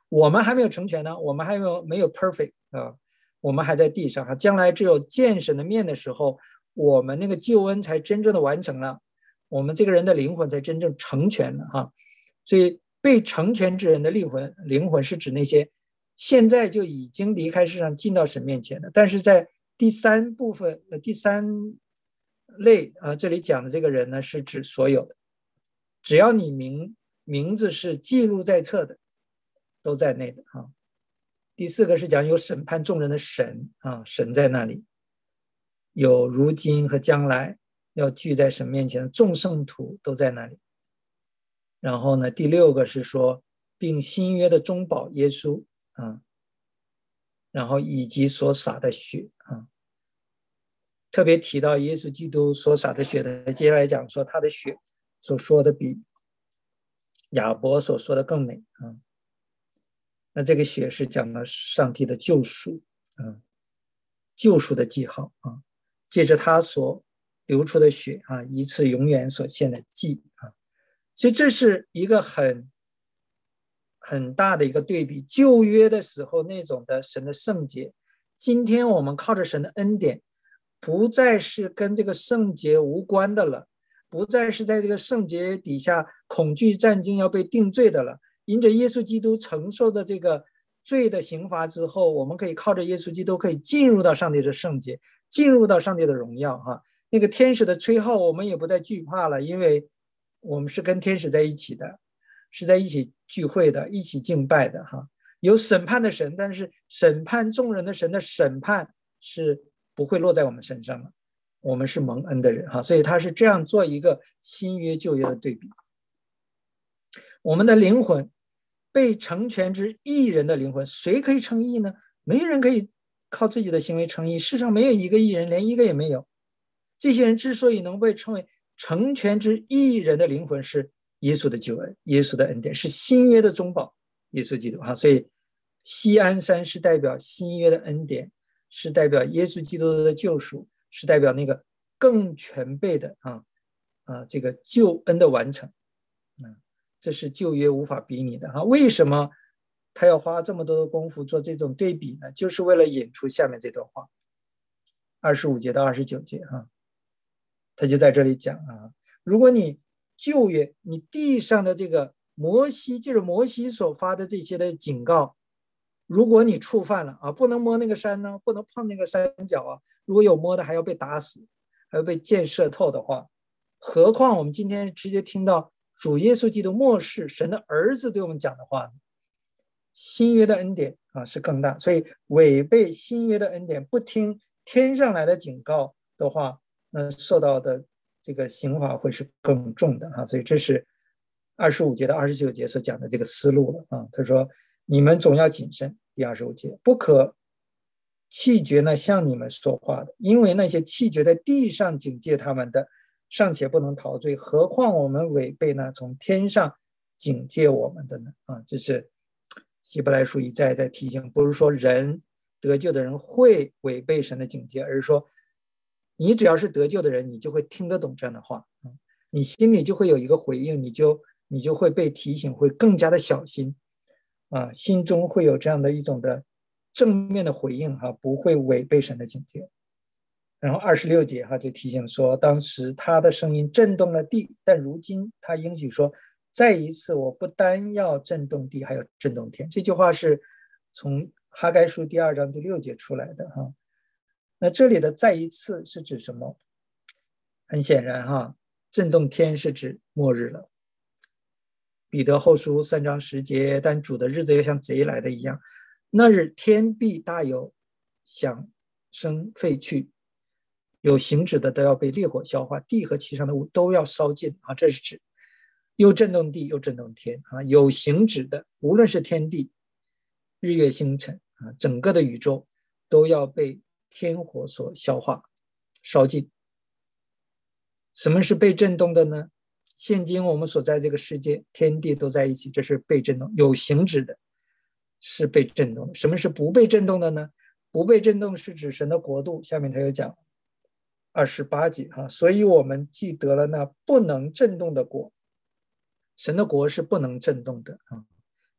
我们还没有成全呢，我们还没有没有 perfect 啊，我们还在地上啊。将来只有见神的面的时候，我们那个救恩才真正的完成了，我们这个人的灵魂才真正成全了哈。所以被成全之人的灵魂，灵魂是指那些现在就已经离开世上进到神面前的。但是在第三部分，呃，第三类啊，这里讲的这个人呢，是指所有的，只要你名名字是记录在册的，都在内的啊。第四个是讲有审判众人的神啊，神在那里，有如今和将来要聚在神面前的众圣徒都在那里。然后呢，第六个是说，并新约的中保耶稣啊，然后以及所洒的血啊，特别提到耶稣基督所洒的血的，接下来讲说他的血所说的比亚伯所说的更美啊。那这个血是讲了上帝的救赎啊，救赎的记号啊，借着他所流出的血啊，一次永远所献的祭啊。所以这是一个很很大的一个对比，旧约的时候那种的神的圣洁，今天我们靠着神的恩典，不再是跟这个圣洁无关的了，不再是在这个圣洁底下恐惧战惊要被定罪的了。因着耶稣基督承受的这个罪的刑罚之后，我们可以靠着耶稣基督可以进入到上帝的圣洁，进入到上帝的荣耀哈。那个天使的吹号我们也不再惧怕了，因为我们是跟天使在一起的，是在一起聚会的，一起敬拜的哈。有审判的神，但是审判众人的神的审判是不会落在我们身上的，我们是蒙恩的人哈。所以他是这样做一个新约旧约的对比。我们的灵魂被成全之义人的灵魂，谁可以称义呢？没有人可以靠自己的行为称义，世上没有一个义人，连一个也没有。这些人之所以能被称为成全之义人的灵魂，是耶稣的救恩，耶稣的恩典，是新约的中保，耶稣基督哈。所以锡安山是代表新约的恩典，是代表耶稣基督的救赎，是代表那个更全备的啊啊这个救恩的完成。嗯，这是旧约无法比拟的哈。为什么他要花这么多的功夫做这种对比呢？就是为了引出下面这段话，二十五节到二十九节哈。他就在这里讲啊，如果你旧约你地上的这个摩西，就是摩西所发的这些的警告，如果你触犯了啊，不能摸那个山呢，不能碰那个山脚啊，如果有摸的还要被打死，还要被箭射透的话，何况我们今天直接听到主耶稣基督末世神的儿子对我们讲的话呢？新约的恩典啊是更大，所以违背新约的恩典，不听天上来的警告的话，那受到的这个刑罚会是更重的啊。所以这是二十五节到二十九节所讲的这个思路了啊。他说：“你们总要谨慎。”第二十五节，不可弃绝那向你们说话的，因为那些弃绝在地上警戒他们的，尚且不能逃罪，何况我们违背那从天上警戒我们的呢？啊，这是希伯来书一再在提醒，不是说人得救的人会违背神的警戒，而是说你只要是得救的人，你就会听得懂这样的话，你心里就会有一个回应，你就你就会被提醒，会更加的小心啊，心中会有这样的一种的正面的回应哈，不会违背神的警戒。然后二十六节哈就提醒说，当时他的声音震动了地，但如今他应许说，再一次我不单要震动地，还要震动天。这句话是从哈该书第二章第六节出来的哈。那这里的再一次是指什么？很显然哈，震动天是指末日了。彼得后书三章十节，但主的日子要像贼来的一样，那日天必大有响声废去，有形质的都要被烈火消化，地和其上的物都要烧尽啊！这是指又震动地又震动天啊！有形质的，无论是天地、日月星辰啊，整个的宇宙都要被天火所消化、烧尽。什么是被震动的呢？现今我们所在这个世界，天地都在一起，这是被震动。有形质的是被震动的。什么是不被震动的呢？不被震动是指神的国度。下面他有讲二十八节哈，所以我们既得了那不能震动的国，神的国是不能震动的啊。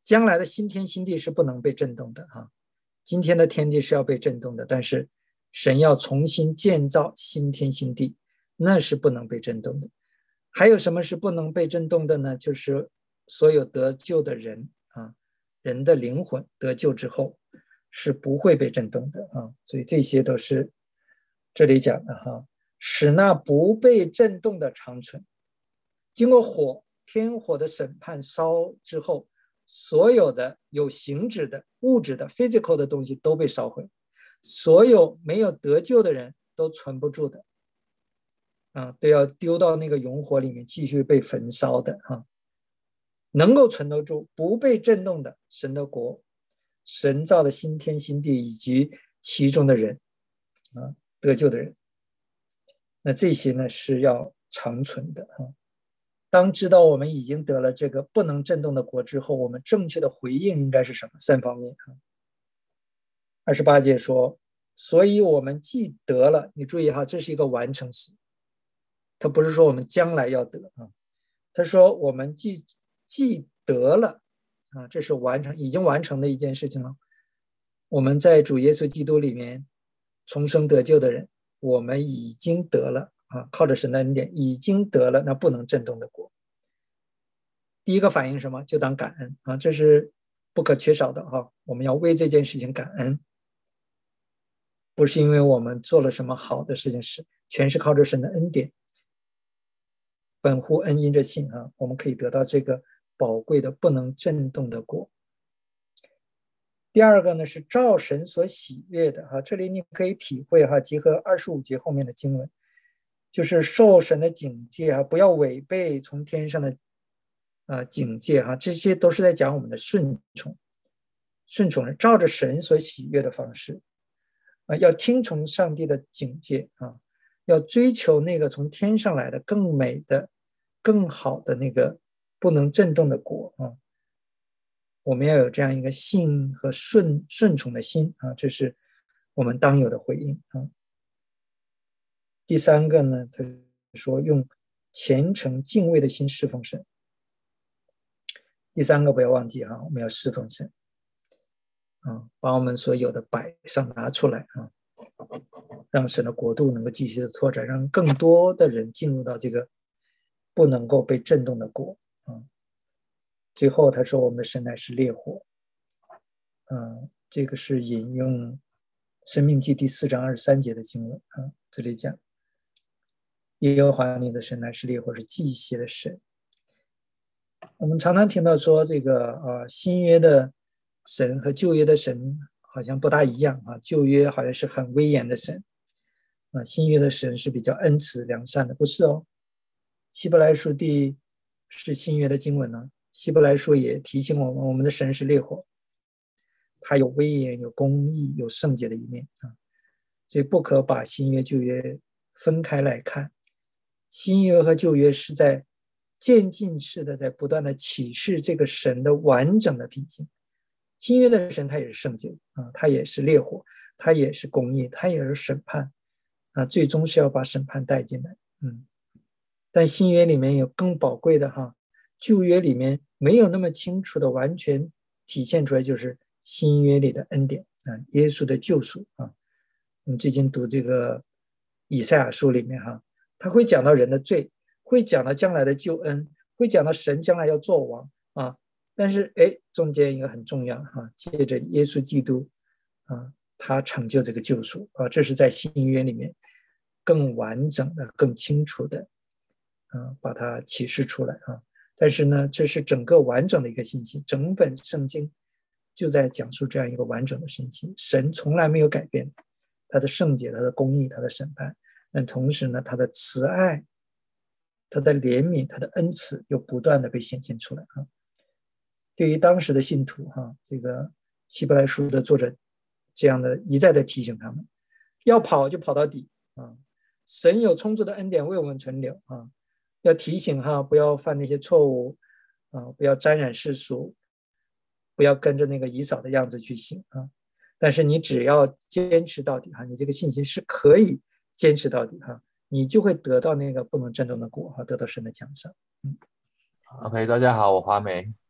将来的新天新地是不能被震动的哈。今天的天地是要被震动的，但是神要重新建造新天新地，那是不能被震动的。还有什么是不能被震动的呢？就是所有得救的人啊，人的灵魂得救之后是不会被震动的啊。所以这些都是这里讲的哈，使那不被震动的长存。经过火天火的审判烧之后，所有的有形质的物质的 physical 的东西都被烧毁，所有没有得救的人都存不住的啊，都要丢到那个熔火里面继续被焚烧的啊。能够存得住不被震动的神的国，神造的新天新地以及其中的人啊，得救的人，那这些呢是要长存的啊。当知道我们已经得了这个不能震动的国之后，我们正确的回应应该是什么？三方面啊。二十八节说，所以我们既得了，你注意哈，这是一个完成时，他不是说我们将来要得啊，他说我们既既得了啊，这是完成已经完成的一件事情了。我们在主耶稣基督里面重生得救的人，我们已经得了啊，靠着神的恩典已经得了那不能震动的国。第一个反应是什么？就当感恩啊，这是不可缺少的啊。我们要为这件事情感恩，不是因为我们做了什么好的事情，是全是靠着神的恩典。本乎恩因着信啊，我们可以得到这个宝贵的不能震动的国。第二个呢是照神所喜悦的哈，这里你可以体会哈，结合二十五节后面的经文，就是受神的警戒啊，不要违背从天上的呃警戒哈，这些都是在讲我们的顺从，顺从人照着神所喜悦的方式啊，要听从上帝的警戒啊，要追求那个从天上来的更美的、更好的那个不能震动的国啊。我们要有这样一个信和顺顺从的心啊，这是我们当有的回应啊。第三个呢，他说用虔诚敬畏的心侍奉神。第三个不要忘记哈，我们要侍奉神啊，把我们所有的摆上拿出来啊，让神的国度能够继续的拓展，让更多的人进入到这个不能够被震动的国啊。最后他说我们的神乃是烈火，嗯，这个是引用申命记第四章二十三节的经文啊，这里讲耶和华你的神乃是烈火，是忌邪的神。我们常常听到说这个啊，新约的神和旧约的神好像不大一样啊，旧约好像是很威严的神啊，新约的神是比较恩慈良善的，不是哦。希伯来书第是新约的经文呢，希伯来书也提醒我们，我们的神是烈火，他有威严、有公义、有圣洁的一面啊，所以不可把新约旧约分开来看。新约和旧约是在渐进式的在不断的启示这个神的完整的品性。新约的神他也是圣洁啊，他也是烈火，他也是公义，他也是审判啊，最终是要把审判带进来。嗯，但新约里面有更宝贵的哈，旧约里面没有那么清楚的完全体现出来，就是新约里的恩典啊，耶稣的救赎啊。我们最近读这个以赛亚书里面哈，他会讲到人的罪，会讲到将来的救恩，会讲到神将来要做王啊。但是哎，中间一个很重要哈，借着耶稣基督啊，他成就这个救赎啊，这是在新约里面更完整的、更清楚的啊，把它启示出来啊。但是呢，这是整个完整的一个信息，整本圣经就在讲述这样一个完整的信息。神从来没有改变他的圣洁、他的公义、他的审判，但同时呢，他的慈爱、他的怜悯、他的恩慈又不断的被显现出来啊。对于当时的信徒哈，这个希伯来书的作者这样的一再的提醒他们，要跑就跑到底啊！神有充足的恩典为我们存留啊！要提醒哈，不要犯那些错误啊，不要沾染世俗，不要跟着那个以扫的样子去行啊！但是你只要坚持到底哈，你这个信心是可以坚持到底哈，你就会得到那个不能震动的果哈，得到神的奖赏。嗯 OK， 大家好，我华梅。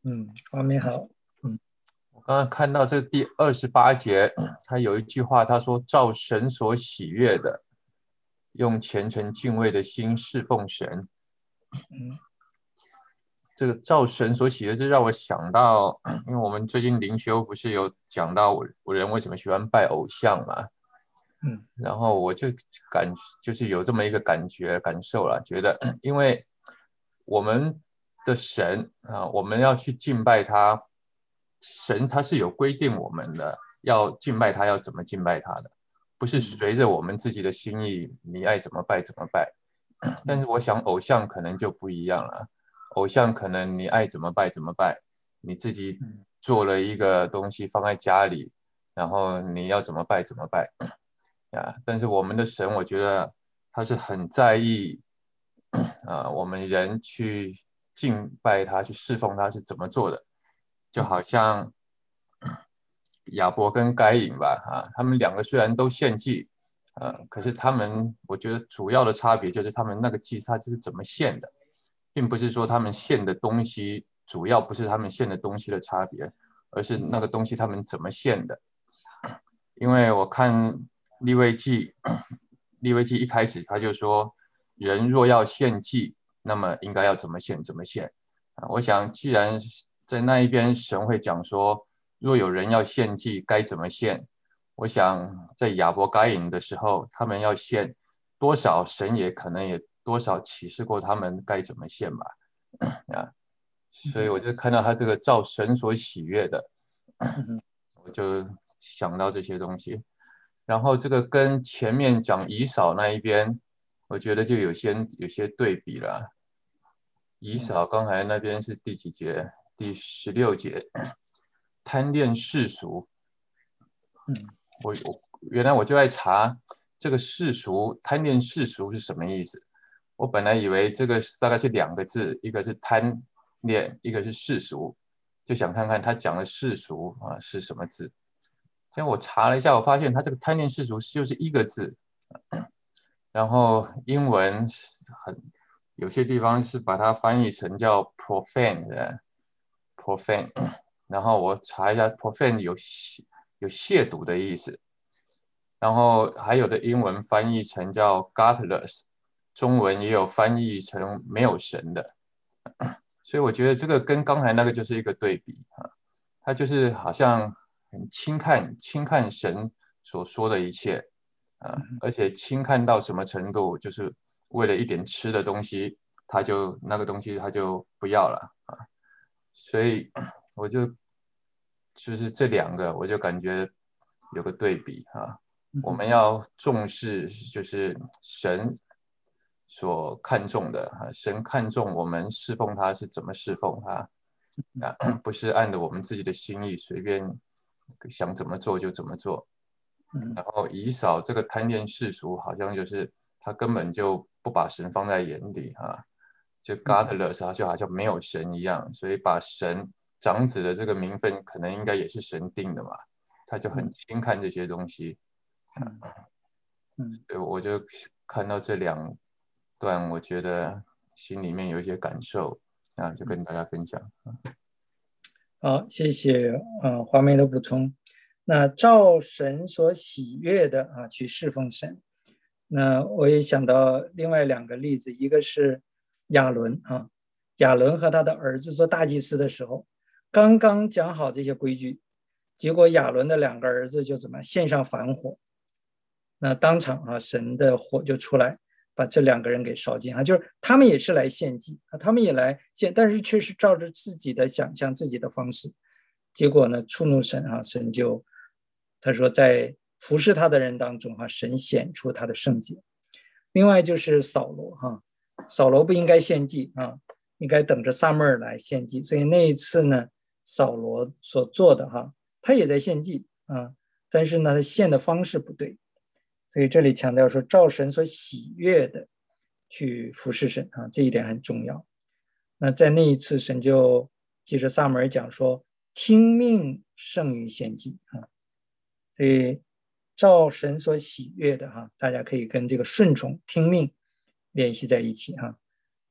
嗯，画面好。嗯， 我刚刚看到这第二十八节，他有一句话，他说：“照神所喜悦的，用虔诚敬畏的心侍奉神。” 嗯， 这个照神所喜悦，这让我想到，因为我们最近灵修不是有讲到我我人为什么喜欢拜偶像嘛？ 嗯， 然后我就感就是有这么一个感觉感受了，觉得因为我们的神啊，我们要去敬拜他，神他是有规定我们的要敬拜他要怎么敬拜他的，不是随着我们自己的心意，你爱怎么拜怎么拜。但是我想偶像可能就不一样了，偶像可能你爱怎么拜怎么拜，你自己做了一个东西放在家里，然后你要怎么拜怎么拜。呀，但是我们的神，我觉得他是很在意啊，我们人去敬拜他、去侍奉他是怎么做的，就好像亚伯跟该隐吧，啊，他们两个虽然都献祭，啊，可是他们，我觉得主要的差别就是他们那个祭他就是怎么献的，并不是说他们献的东西，主要不是他们献的东西的差别，而是那个东西他们怎么献的。因为我看利未记，利未记一开始他就说，人若要献祭，那么应该要怎么献怎么献啊。我想既然在那一边神会讲说，若有人要献祭该怎么献，我想在亚伯该隐的时候，他们要献多少，神也可能也多少启示过他们该怎么献吧啊。所以我就看到他这个照神所喜悦的，我就想到这些东西。然后这个跟前面讲以扫那一边，我觉得就有些有些对比了。以扫刚才那边是第几节？第十六节，贪恋世俗。我我原来我就在查这个世俗，贪恋世俗是什么意思？我本来以为这个大概是两个字，一个是贪恋，一个是世俗，就想看看他讲的世俗啊是什么字。结果我查了一下，我发现他这个贪恋世俗就是一个字，然后英文很有些地方是把它翻译成叫 profane 的 profane， 然后我查一下 profane 有有亵渎的意思，然后还有的英文翻译成叫 godless， 中文也有翻译成没有神的，所以我觉得这个跟刚才那个就是一个对比啊，它就是好像很轻看轻看神所说的一切啊，而且轻看到什么程度，就是为了一点吃的东西，他就那个东西他就不要了啊，所以我就就是这两个，我就感觉有个对比啊，我们要重视就是神所看重的啊，神看重我们侍奉他是怎么侍奉他啊，不是按照我们自己的心意随便想怎么做就怎么做。然后以扫这个贪恋世俗，好像就是他根本就不把神放在眼里啊，就 godless， 他就好像没有神一样，所以把神长子的这个名分可能应该也是神定的嘛，他就很轻看这些东西。 嗯， 所以我就看到这两段，我觉得心里面有一些感受啊，就跟大家分享。 好，谢谢呃华梅的补充。那照神所喜悦的啊，去侍奉神。那我也想到另外两个例子，一个是亚伦啊，亚伦和他的儿子做大祭司的时候，刚刚讲好这些规矩，结果亚伦的两个儿子就怎么献上反火，那当场啊，神的火就出来，把这两个人给烧尽啊，就是他们也是来献祭啊，他们也来献，但是却是照着自己的想象、自己的方式，结果呢，触怒神啊，神就他说在服侍他的人当中哈，神显出他的圣洁。另外就是扫罗哈，扫罗不应该献祭啊，应该等着撒母耳来献祭。所以那一次呢，扫罗所做的哈，他也在献祭啊，但是呢，他献的方式不对。所以这里强调说，照神所喜悦的去服侍神啊，这一点很重要。那在那一次，神就接着撒母耳讲说，听命胜于献祭啊。所以照神所喜悦的哈，大家可以跟这个顺从听命联系在一起哈。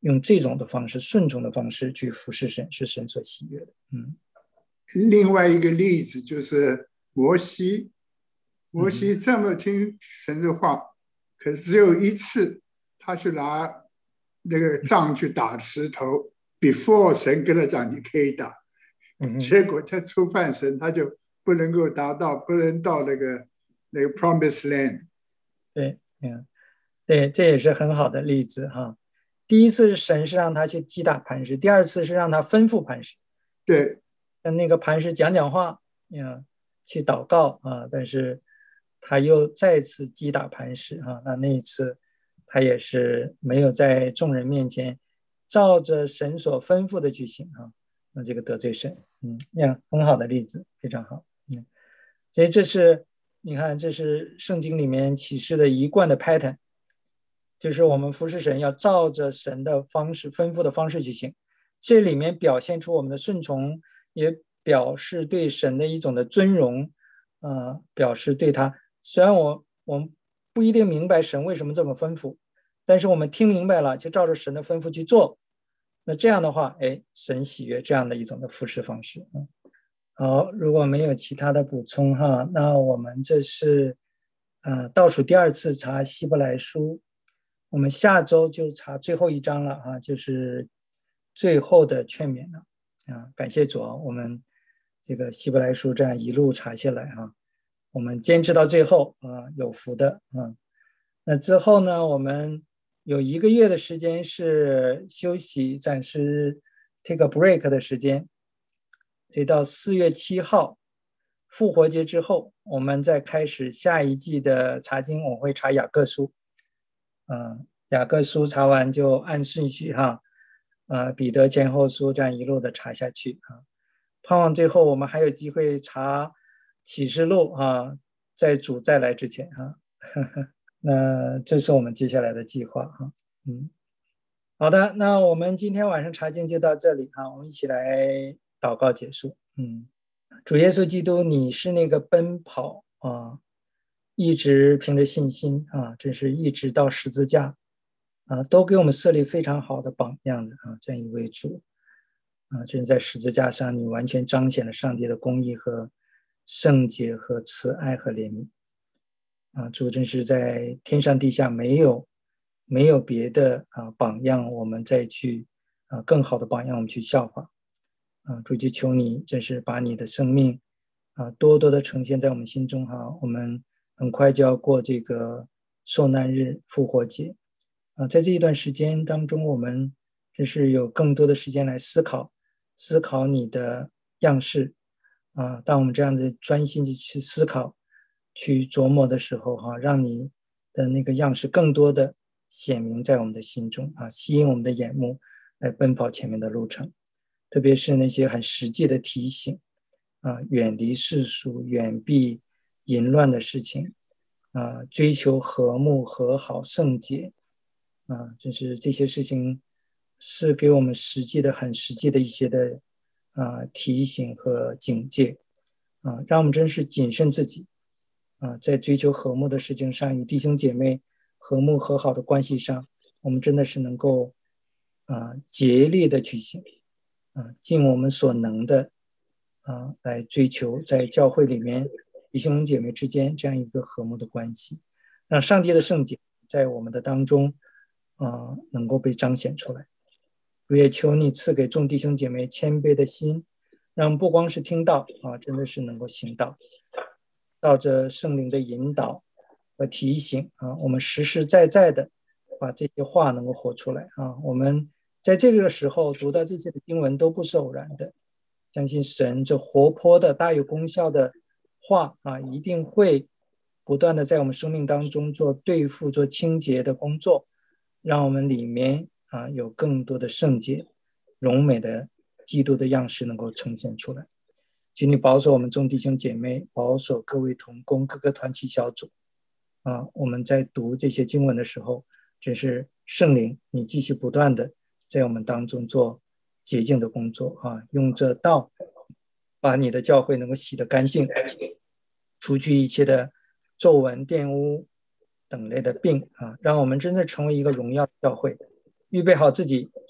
用这种的方式，顺从的方式去服侍神，是神所喜悦的。嗯， 另外一个例子就是摩西，摩西这么听神的话，可是只有一次，他去拿那个杖去打石头 ，before 神跟他讲你可以打， 嗯、 结果他触犯神，他就不能够达到，不能到那个那个 promised land。 对，嗯，对，这也是很好的例子哈。第一次神是让他去击打磐石，第二次是让他吩咐磐石， 对， 跟那个磐石讲讲话，嗯，去祷告啊。但是他又再次击打磐石啊，那那一次他也是没有在众人面前照着神所吩咐的去行啊，那这个得罪神，嗯，呀，很好的例子，非常好，嗯，所以这是你看，这是圣经里面启示的一贯的 pattern。就是我们服侍神要照着神的方式吩咐的方式去行，这里面表现出我们的顺从，也表示对神的一种的尊荣，呃，表示对他，虽然我我们不一定明白神为什么这么吩咐，但是我们听明白了，就照着神的吩咐去做，那这样的话，哎，神喜悦这样的一种的服侍方式。嗯，好，如果没有其他的补充哈，那我们这是呃倒数第二次查希伯来书。我们下周就查最后一章了啊，就是最后的劝勉了啊！感谢主啊，我们这个希伯来书这样一路查下来啊，我们坚持到最后啊，有福的啊。那之后呢，我们有一个月的时间是休息，暂时 take a break 的时间，所以到四月七号复活节之后，我们再开始下一季的查经，我会查雅各书。嗯，雅各书查完就按顺序哈，呃，彼得前后书这样一路的查下去啊，盼望最后我们还有机会查启示录啊，在主再来之前啊，呵呵，那这是我们接下来的计划哈，嗯，好的，那我们今天晚上查经就到这里哈，我们一起来祷告结束。嗯，主耶稣基督，你是那个奔跑啊。一直凭着信心啊，这是一直到十字架啊，都给我们设立非常好的榜样的啊，这样一位主啊，真是在十字架上，你完全彰显了上帝的公义和圣洁和慈爱和怜悯啊，主真是在天上地下没有没有别的啊榜样，我们再去啊更好的榜样，我们去效仿啊，主就求你，真是把你的生命啊多多的呈现在我们心中哈，我们。很快就要过这个受难日复活节啊，在这一段时间当中，我们真是有更多的时间来思考思考你的样式啊，当我们这样的专心的去思考去琢磨的时候哈，让你的那个样式更多的显明在我们的心中啊，吸引我们的眼目来奔跑前面的路程，特别是那些很实际的提醒啊，远离世俗，远避淫乱的事情啊，追求和睦和好圣洁啊，就是这些事情是给我们实际的很实际的一些的啊提醒和警戒啊，让我们真是谨慎自己啊，在追求和睦的事情上，与弟兄姐妹和睦和好的关系上，我们真的是能够啊竭力的去行啊，尽我们所能的啊来追求在教会里面弟兄姐妹之间这样一个和睦的关系，让上帝的圣洁在我们的当中啊能够被彰显出来。我也求你赐给众弟兄姐妹谦卑的心，让不光是听到啊，真的是能够行道，照着圣灵的引导和提醒啊，我们实实在在的把这些话能够活出来啊。我们在这个时候读到这些的经文都不是偶然的，相信神这活泼的大有功效的话啊，一定会不断的在我们生命当中做对付、做清洁的工作，让我们里面啊有更多的圣洁、荣美的基督的样式能够呈现出来。请你保守我们众弟兄姐妹，保守各位同工、各个团体小组啊。我们在读这些经文的时候，真是圣灵，你继续不断的在我们当中做洁净的工作啊，用这道把你的教会能够洗得干净，除去一切的皱纹、玷污等类的病啊，让我们真正成为一个荣耀的教会，预备好自己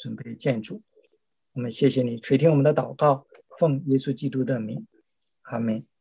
准备建筑。我们谢谢你垂听我们的祷告，奉耶稣基督的名，阿们。